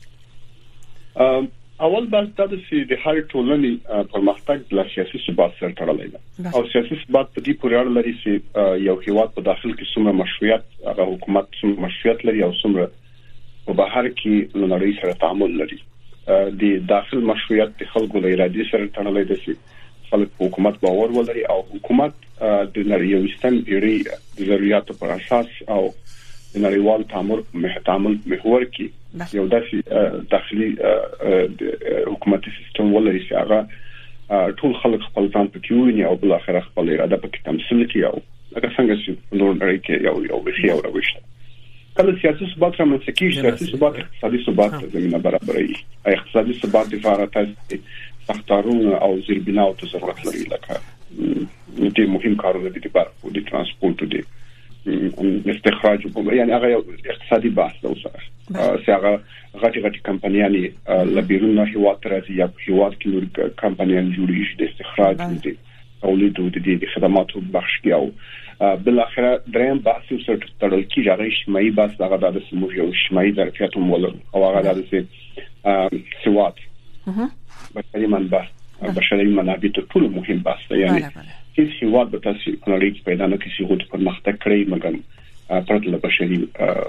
اول بس دا چې د هر ټولنې پرمختګ له سیاسي ثبات سره تړلی دی او سیاسي ثبات په دې پورې اړه لري چې یو هیواد په داخل کې څومره مشروعیت هغه حکومت څومره مشروعیت لري او څومره په بهر کې له نړۍ سره تعامل لري. د داخل مشروعیت د خلکو له ارادې سره تړلی دی چې خلک په حکومت باور ولري او حکومت د نړیوالستان پیړۍ د ضرورتو پر اساس او د نړیوال تعامل تعامل محور کې یو داسې داخلي حکومتي سیستم ولري چې هغه ټول خلک خپل ځان پکې ویني او بل اخر خپل اراده پکې تمثیل کوي او لکه څنګه چې نور نړۍ کې یو یو وشي او راوښته. کله سیاسي ثبات رامنځته کیږي سیاسي ثبات اقتصادي ثبات زمينه برابروي. اقتصادي ثبات لپاره تاسو ساختارونه او زیربناو ته ضرورت لري لکه دې مهم کارونه دي په د ترانسپورت دي استخراج یعنی هغه اقتصادي بحث ده اوسه چې هغه غټي غټي کمپنیانې لبیرون هیواد راځي یا هیواد کې نور کمپنیان جوړیږي د استخراج دي تولید او د خدماتو بخش کې او بل اخره دریم بحث سره تړل کیږي هغه اجتماعي بحث دغه د سموږ یو اجتماعي ظرفیت مولر او هغه د سواد بشري منابع بشري منابع ته ټول مهم بحث دی. یعنی هیڅ هیواد به تاسو په نړۍ کې پیدا نه کیږي چې پرمختګ کړي مګر پرته له بشري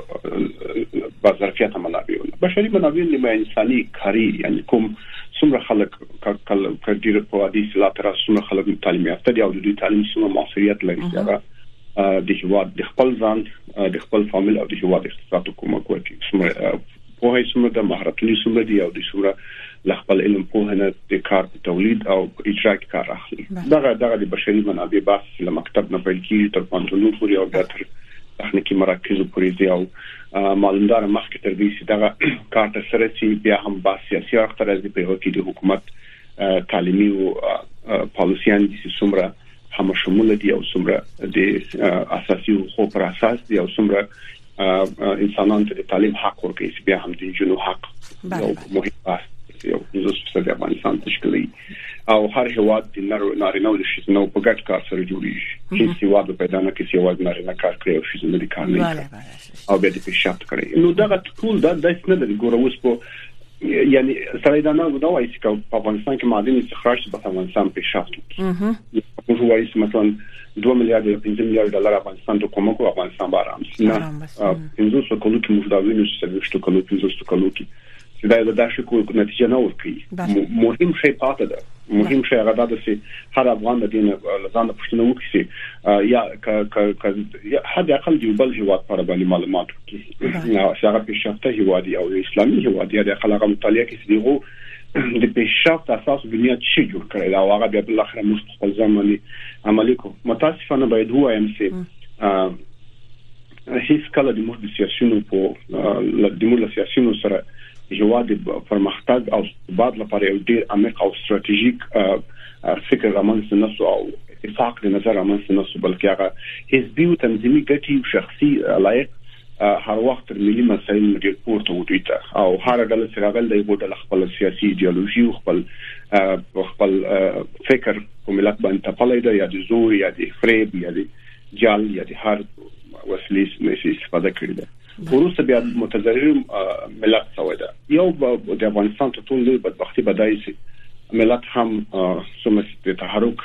ظرفیت منابع بشري منابع نیمه انساني کاری یعنی کوم څومره خلک کله کډیر په عادي سلات را څومره خلک تعلیم یافته دي او د دوی تعلیم څومره موثریت لري هغه د هیواد د خپل ځان د خپل فامیل او د هیواد اقتصاد کومک کوي څومره په هیڅ څومره د مهارتونو څومره دي او د څومره له خپل علم په نه د کار په تولید او اجرا کې کار اخلي. دغه دغه د بشري منابع بحث له مکتب نه پیل کیږي تر پانتونو پورې او تر تخنیکی مراکز پوریزي او معلومدار مخکې تر دې چې دا کار تر سره شي بیا هم با سیاسي اړخ ته راځي په وکیل حکومت تعلیمي او پالیسيان دي چې څومره هم شمول دي او څومره د اساسي حقوقو پر اساس دي او څومره انسانانو ته د تعلیم حق ورکوي چې بیا هم د جنو حق یو مهم بحث یو زوسته د افغانستان تشکیلي او هر هواد د نارینه او د ښځینه په ګډ کار سره جوړیږي چې هیواد پیدا نه کیږي هواد نارینه کار کوي او ښځینه د کار نه او بیا د پیشرفت کوي نو دا ټول دا د څه نه ګوره اوس په یعنی سره دا نه دا وایي چې په افغانستان کې معدن استخراج په افغانستان پیشرفت کوي موږ وایي چې مثلا دوه میلیارډ یا پنځه میلیارډ ډالر افغانستان ته کومه کو افغانستان بارام نه پنځه سوه کلو کې موږ دا وینو چې څلوېښت کلو پنځه سوه کلو کې دا د داسې کو نتیجه نه ورکړي مهم شی پاتې ده مهم شی هغه دا چې هر افغان د دین لزان پښتنو کې یا ک ک حد اقل دی بل هیواد پر باندې معلومات وکړي نو هغه پیشرفته هیواد او اسلامي هیواد یا د خلک مطالعه کې دیغه د پیشرفت اساس بنیاد شي جوړ کړي دا هغه بیا بل اخر مستقل ځمني عملي کو متاسفانه باید هو ام سي هیڅ کله د مو سیاسيونو په د مو سیاسيونو سره هیواد پرمختګ او ثبات لپاره یو ډیر عمیق او ستراتیژیک فکر رامنځته نشو او اتفاق د نظر رامنځته نشو بلکې هغه حزبي او تنظیمي ګټې او شخصي لایق هر وخت ملي مسایل ډیر پورته وډیته او هر ډول سره غل دی بوتل خپل سیاسي ایدئولوژي او خپل خپل فکر په ملت باندې تپلای دی یا د زور یا د فریب یا د جال یا د هر وسیلې نشي استفاده کړی دی ورسته بیا متضرر ملت سوی ده یو د افغانستان ته ټول لوی بدبختی بدای سي ملت هم سمس د تحرک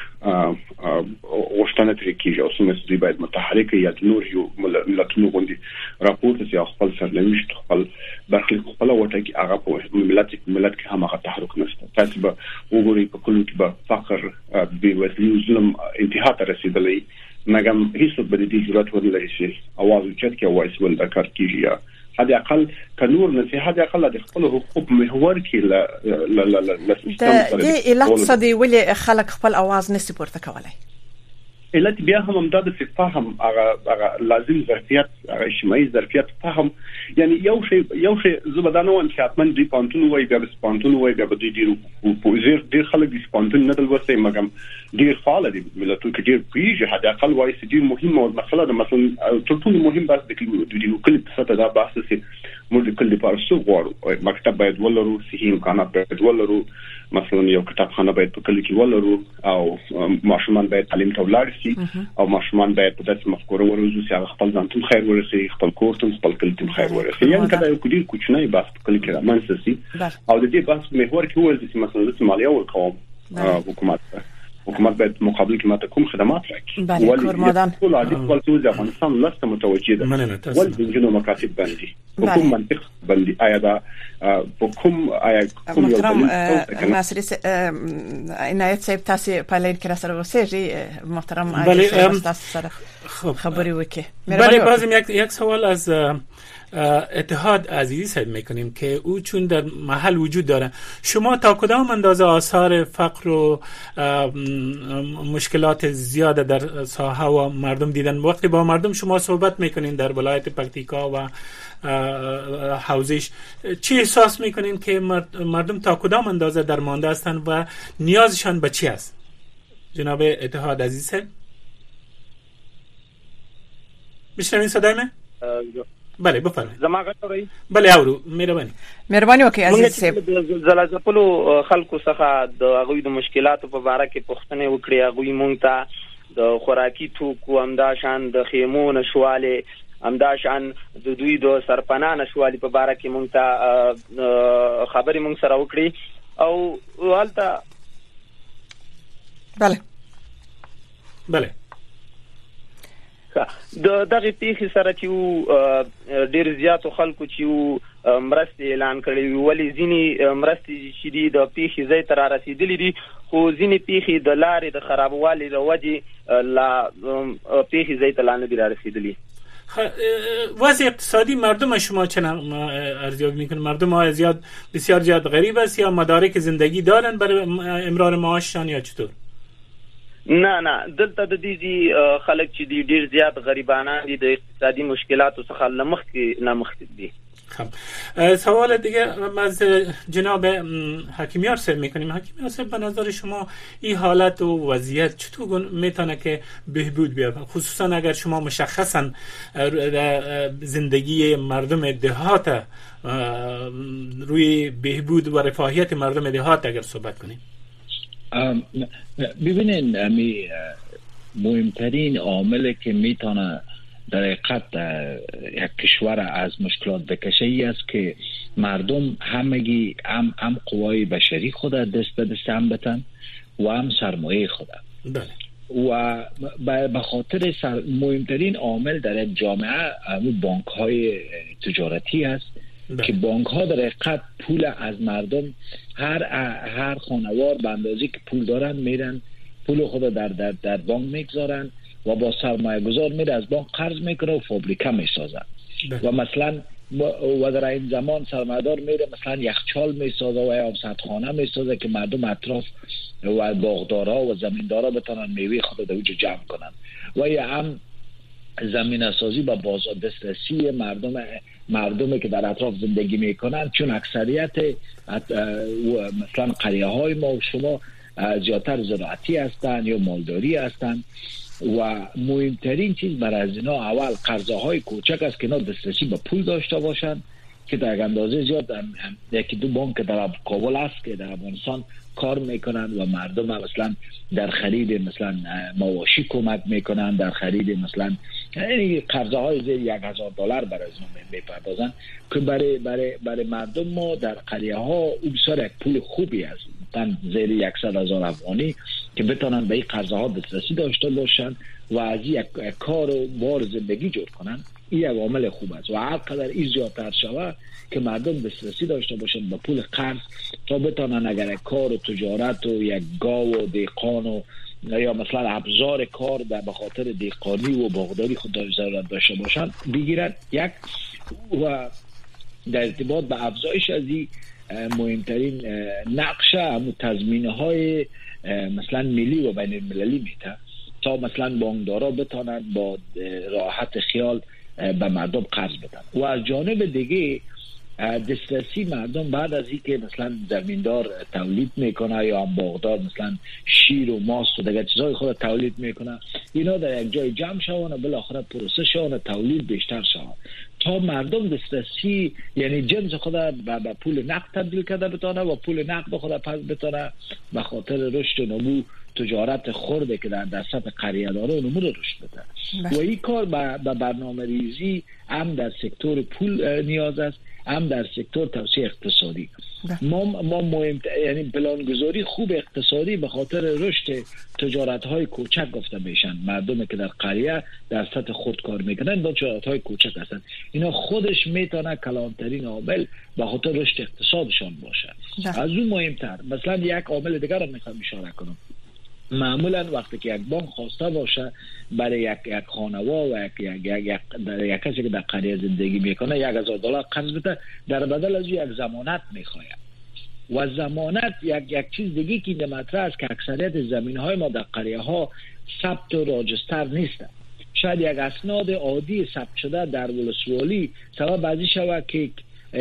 وشتنه تر کیږي او سمس دوی باید متحرک یا نور یو ملتونو غوندي راپورته سي خپل سرلمشت خپل برخلیک خپل وټه کې هغه په ملت ملت کې هم هغه تحرک نشته تاسو به وګورئ په کلو کې به فقر بې وزلي ظلم انتها ته رسیدلی مګم هیڅ به د دې جرأت ورنلري چې اواز اوچت کې وایي ول د کار کیږي هدا اقل کنور نه سي هدا اقل د خپل حقوق محور کې ل ل ل ل د اقتصادي ولې خلک خپل اواز نسی پورته کولای علت بیا هم امداد د فهم هغه هغه لازم ظرفیت هغه اجتماعي ظرفیت فهم یعنی یو شی یو شی زبدانو ان خاطمن دی پانتون وای بیا سپانتون وای بیا د دې په زیر ډیر خلک د سپانتون نه دل وسه مګم ډیر فعال دي ملتونو کې ډیر پیږي هدا اقل وای سي ډیر مهمه او مسله ده مثلا ټول مهم بس د دې کلی په څه دا بحث سي موږ کلی لپاره څو غواړو مکتب باید ولرو صحیح امکانات باید ولرو مثلا یو کتابخانه باید په کلی کې ولرو او ماشومان باید تعلیم ته ولاړ شي او ماشومان باید په داسې مفکوره ورزو چې خپل ځان ته خیر ورسي خپل کور ته خپل کلی ته خیر ورسي یعنی کله یو کډیر کوچنی بس په کلی کې رامنځته سي او د دې بس محور کې ول چې مثلا د مالیه ورکوم حکومت حکومت باید مقابل کې ماته کوم خدمات راکړي ولی کورمادان ټول عادي خپل څه د افغانستان لسته متوجه ده ول د جنو مکاتب باندې حکومت منطق باندې آیا دا حکوم آیا کوم یو محترم ناصری عنایت صاحب تاسو په لین کې سره وسیږي محترم آیا تاسو سره خبري وکي بله بازم یک یک سوال از اتحاد عزیزی صاحب میکنیم که او چون در محل وجود داره شما تا کدام اندازه آثار فقر و مشکلات زیاد در ساحه و مردم دیدن وقتی با مردم شما صحبت میکنین در ولایت پکتیکا و حوزش چی احساس میکنین که مردم تا کدام اندازه درمانده هستند و نیازشان به چی است جناب اتحاد عزیزی صاحب میشنوین صدای من بله بفرمایید زما غوړی بله اورو مهرباني مهرباني وکي عزیز صاحب زلزلهپلو خلکو څخه د غوي د مشکلاتو په اړه کې پوښتنه وکړي غوي مونږ ته د خوراکي توکو امدا شان د خیمو نشواله امدا شان د دوی د سرپنا نشواله په اړه کې مونږ ته خبري مونږ سره وکړي او والته بله بله د دغه پیښې سره چې ډېر زیاتو خلکو چې مرستې اعلان کړي ولی ځینی مرستې چې دي د پیښې ځای ته را رسیدلې دي خو ځینی پیښې د لارې د خرابوالي له وجې لا پیښې ځای ته لا نه دي را رسیدلې وضع اقتصادی مردم شما چنان ارزیابی میکنن؟ مردم ها زیاد بسیار زیاد غریب است یا مدارک زندگی دارن برای امرار معاششان یا چطور؟ نه نه دلته د دې خلک چې دی ډیر زیات غریبانان دي، د اقتصادي مشکلاتو څخه لمخ کې نه مخ دي. خب سوال دیگه از جناب حکیمیار صاحب میکنیم. حکیمیار صاحب به نظر شما این حالت و وضعیت چطور میتونه که بهبود بیاد، خصوصا اگر شما مشخصا زندگی مردم دهات روی بهبود و رفاهیت مردم دهات اگر صحبت کنیم؟ ببینین امی مهمترین عامل که میتونه در حقیقت یک کشور از مشکلات بکشه ای است که مردم همگی هم, هم قوای بشری خود دست به دست هم بتن و هم سرمایه خود. و به خاطر سر مهمترین عامل در جامعه همون بانک های تجارتی است که بانک ها در حقیقت پول از مردم هر هر خانوار به اندازه که پول دارن میرن پول خود در در در بانک میگذارن و با سرمایه گذار میره از بانک قرض میکنه و فابریکه میسازن و مثلا و در این زمان سرمایه‌دار میره مثلا یخچال میسازه و یا سدخانه میسازه که مردم اطراف و باغدارا و زمیندارا بتونن میوه خود در اونجا جمع کنن و یا هم زمینه سازی با بازار دسترسی مردم مردمی که در اطراف زندگی میکنن، چون اکثریت مثلا قریه های ما و شما زیادتر زراعتی هستن یا مالداری هستن و مهمترین چیز برای از اینا اول قرضه های کوچک است که اینا دسترسی به پول داشته باشن که در اندازه زیاد یکی دو بانک در کابل است که در افغانستان کار میکنن و مردم مثلا در خرید مثلا مواشی کمک میکنن، در خرید مثلا یعنی قرضه های زیر یک هزار دلار برای از اینا میپردازن که برای برای برای مردم ما در قریه ها او بسیار یک پول خوبی است، مثلا زیر یکصد هزار افغانی که بتونن به این قرضه ها دسترسی داشته باشن و از یک کار و بار زندگی جور کنن. این یک عامل خوب است و هر قدر این زیادتر شود که مردم دسترسی داشته باشن به پول قرض تا بتونن اگر کار و تجارت و یک گاو و دیقان و یا مثلا ابزار کار در بخاطر دیقانی و باغداری خود ضرورت داشته باشن بگیرن. یک و در ارتباط به افزایش از این مهمترین نقشه همون تضمینه های مثلا ملی و بین المللی میته تا مثلا بانکدارا بتونن با راحت خیال به مردم قرض بدن و از جانب دیگه دسترسی مردم بعد از اینکه مثلا زمیندار تولید میکنه یا باغدار مثلا شیر و ماست و دیگه چیزای خود تولید میکنه اینا در یک جای جمع شوند و بالاخره پروسه شوند تولید بیشتر شوند تا مردم دسترسی یعنی جنس خود به پول نقد تبدیل کرده بتونه و پول نقد خود پس بتونه به خاطر رشد و نمو تجارت خورده که در دست قریه داره نمو رو رشد بده و این کار به برنامه ریزی هم در سکتور پول نیاز است هم در سکتور توسعه اقتصادی. ما ما مهم یعنی پلانگذاری خوب اقتصادی به خاطر رشد تجارت های کوچک گفته میشن، مردمی که در قریه در سطح خود کار میکنن با تجارت های کوچک هستن، اینا خودش میتونه کلانترین عامل به خاطر رشد اقتصادشان باشه. از اون مهمتر مثلا یک عامل دیگر رو میخوام اشاره کنم. معمولا وقتی که یک بانک خواسته باشه برای یک یک خانوار و یک یک یک در یک کسی که در قریه زندگی میکنه یک هزار دلار قرض بده، در بدل از یک ضمانت میخواد و ضمانت یک یک چیز دیگه که در مطرح است که اکثریت زمین‌های ما در قریه ها ثبت و راجستر نیستن. شاید یک اسناد عادی ثبت شده در ولسوالی سبب بعضی شود که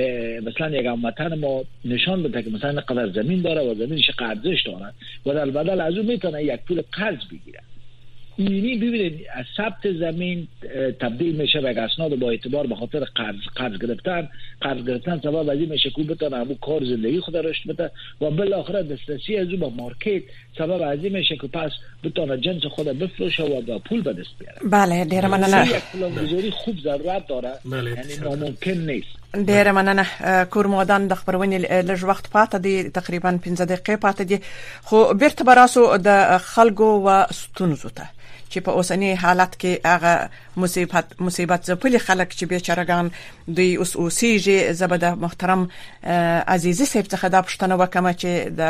مثلا یک هموطن ما نشان بده که مثلا قدر زمین داره و زمینش ارزش داره و در بدل از اون میتونه یک پول قرض بگیره. اینی ببینید از ثبت زمین تبدیل میشه به اسناد با اعتبار به خاطر قرض قرض گرفتن قرض گرفتن سبب از این میشه که بتونه همون کار زندگی خود رشد بده و بالاخره دسترسی از اون با مارکت سبب از این میشه که پس بتونه جنس خود بفروشه و با پول به دست بیاره. بله ډیر مننه. یک پلانگذاری خوب ضرورت داره یعنی ناممکن نیست. ډیر مننه. کورمودان د خبرونې لږ وخت پاتې دی، تقریبا پنځه دقیقې پاتې دي، خو بیرته براسو د خلکو و ستونزو ته چې په اوسنی حالت کې هغه مصیبت مصیبت زپلي خلک چې بیچارهګان دوی اوس اوسېږي. زبده محترم عزیزي صاحب څخه دا پوښتنه وکړم چې د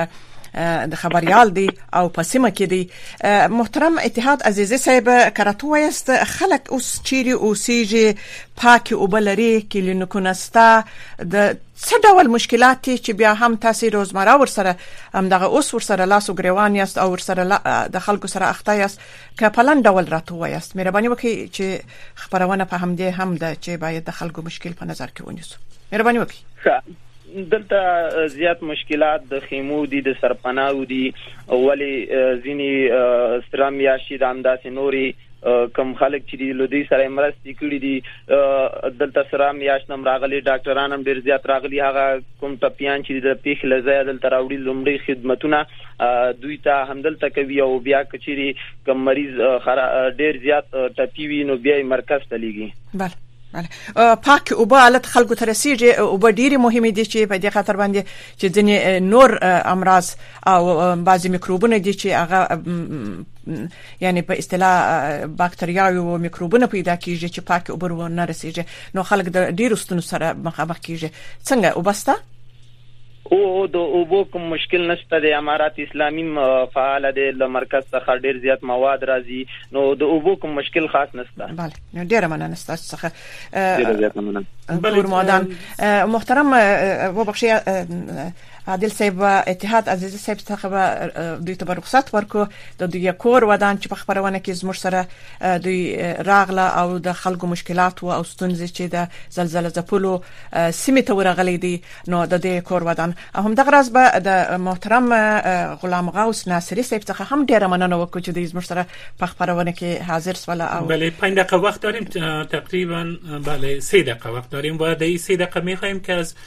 د خبريال دی او پسمه کې دی. محترم اتحاد عزیزی صاحب کراتو است خلک اوس چیرې اوسېږي پاکي او بلري کلینیکونه ستا د څه ډول مشکلات چې بیا هم تاسو روزمره ورسره هم دغه اوس ورسره لاس او ګریوان یاست او ورسره د خلکو سره اخته یاست که په لن ډول راته وایست مهرباني وکړئ چې خبرونه په هم دې هم د چې باید د خلکو مشکل په نظر کې ونیسو. مهرباني وکړئ. دلته زیات مشکلات د خیمو دي د سرپناو دي ولی ځینی سترام یاشي د انداز نوري کم خلک چې لودي سره مرستې کړې دي دلته سرام یاش نم راغلي ډاکټران هم ډیر زیات راغلي هغه کوم ټپيان چې د پیښ لزای دلته راوړي لومړی خدمتونه دوی ته همدلته کوي او بیا کچيري کم مریض ډیر زیات ټپي وي نو بیا مرکز ته لګي. بله بله پاک او به حالت خلکو ته رسیږي او به ډیره مهمه دي چې په دې خاطر باندې چې ځینې نور امراض او بعضی میکروبونه دي چې هغه یعنی په اصطلاح باکتریاوي او میکروبونه پیدا کیږي چې پاک او به نه رسیږي نو خلک د ډیرو ستونزو سره مخامخ کیږي. څنګه او بسته او د اوبو کوم مشکل نشته د امارات اسلامي فعال دي له مرکز څخه ډیر زیات مواد راځي نو د اوبو کوم مشکل خاص نشته. بله نو ډیر مننه ستاسو څخه. ډیر زیات مننه. بله محترم وبخښي عادل صاحب اتحاد عزیزی صاحب څخه دوی ته رخصت ورکو د دوی کور ودان چې په خبرونه کې زموږ سره دوی راغله او د خلکو مشکلات او ستونزې چې د زلزلې ځپلو سیمه ته ورغلي دي نو د دې کور ودان هم دغه راز به د محترم غلام غوث ناصری صاحب څخه هم ډیره مننه وکړو چې دوی زموږ سره په خبرونه کې حاضر سول. او بله پنځه دقیقه وخت داریم تقریبا بله سه دقیقه وقت داریم و در این سه دقیقه می‌خوایم که از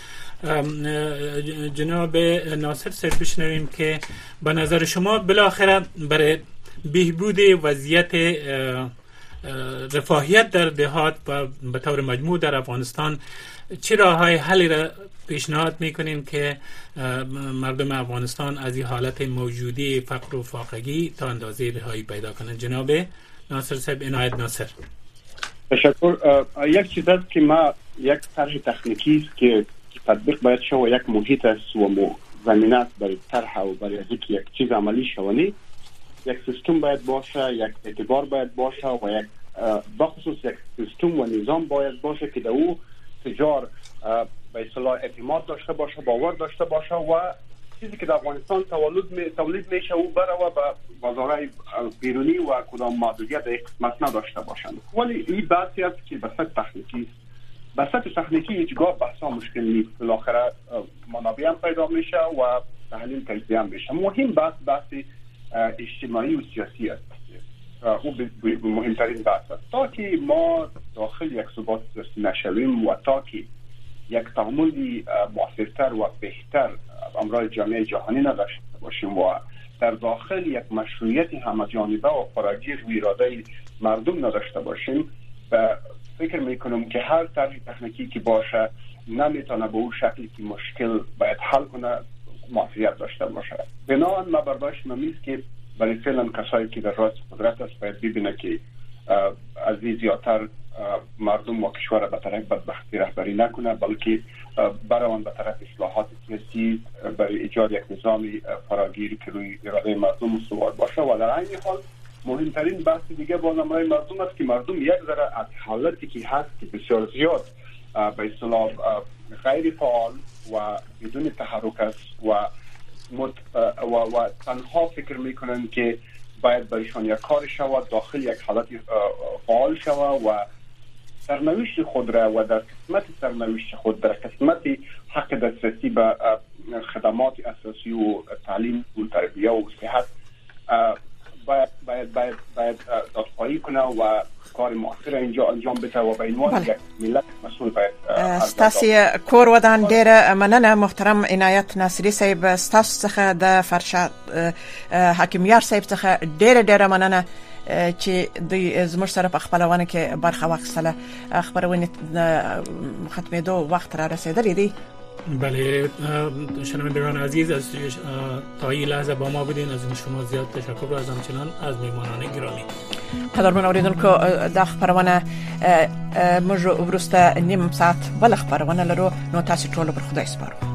جناب ناصر صاحب بشنویم که به نظر شما بالاخره برای بهبود وضعیت رفاهیت در دهات و به طور مجموع در افغانستان چه راه‌های حلی را پیشنهاد میکنیم که مردم افغانستان از این حالت موجودی فقر و فاقگی تا اندازه رهایی پیدا کنند؟ جناب ناصر صاحب عنایت ناصر. تشکر. یک چیز است که ما یک طرح تکنیکی است که تطبیق باید شو یک محیط است و زمینات برای طرح و برای اینکه یک چیز عملی شونی یک سیستم باید باشه، یک اعتبار باید باشه و یک بخصوص یک سیستم و نظام باید باشه که در او تجار به اصطلاح اعتماد داشته باشه، باور داشته باشه و چیزی که در افغانستان تولید می تولید میشه او بره و به بازارهای بیرونی و کدام محدودیت در قسمت نداشته باشند. ولی این بحثی است که به سطح تکنیکی به سطح تکنیکی هیچگاه بحثا مشکل نیست. بالاخره منابع هم پیدا میشه و تحلیل تجزیه هم میشه. مهم بحث بحث اجتماعی و سیاسی است. او مهمترین بحث است. تا که ما داخل یک ثبات سیاسی نشویم و تا که یک تعاملی مؤثرتر و بهتر امرای جامعه جهانی نداشته باشیم و در داخل یک مشروعیت همه‌جانبه و فراگیر و اراده مردم نداشته باشیم فکر میکنم که هر طرح تکنیکی که باشه نمیتونه به اون شکلی که مشکل باید حل کنه موفقیت داشته باشه. بنابراین ما برداشت میست که برای فعلا کسایی که در راست قدرت است باید ببینه که از این زیادتر مردم و کشور به طرف بدبختی رهبری نکنه بلکه برای به طرف اصلاحات سیاسی برای ایجاد یک نظام فراگیر که روی اراده مردم استوار باشه و در این حال مهمترین بحث دیگه با نمای مردم است که مردم یک ذره از حالتی که هست که بسیار زیاد به اصطلاح غیر فعال و بدون تحرک است و مت و, و تنها فکر میکنن که باید برایشان یک کار شود داخل یک حالت فعال شود و سرنوشت خود را و در قسمت سرنوشت خود در قسمت حق دسترسی به خدمات اساسی و تعلیم و تربیه و صحت باید باید باید باید دادخواهی کنه و کار مؤثر اینجا انجام بده و به عنوان یک ملت مسئول باید ستاسي کور ودان ډیره مننه محترم عنایت ناصری صاحب ستاسو څخه د فرشاد حکیمیار صاحب څخه ډیره ډیره مننه چې د زموږ سره په خپلونه کې برخه واخیستله. خبرونه ختمېدو وخت را رسیدلی دی. بله شنوندگان عزیز از تا این لحظه با ما بودین از شما زیاد تشکر و از همچنان از میهمانان گرامی. قدرمن اوریدونکو دا خبرونه موږ ورسته نیم ساعت بل خبرونه لرو نو تاسو ټول پر خدای سپارو.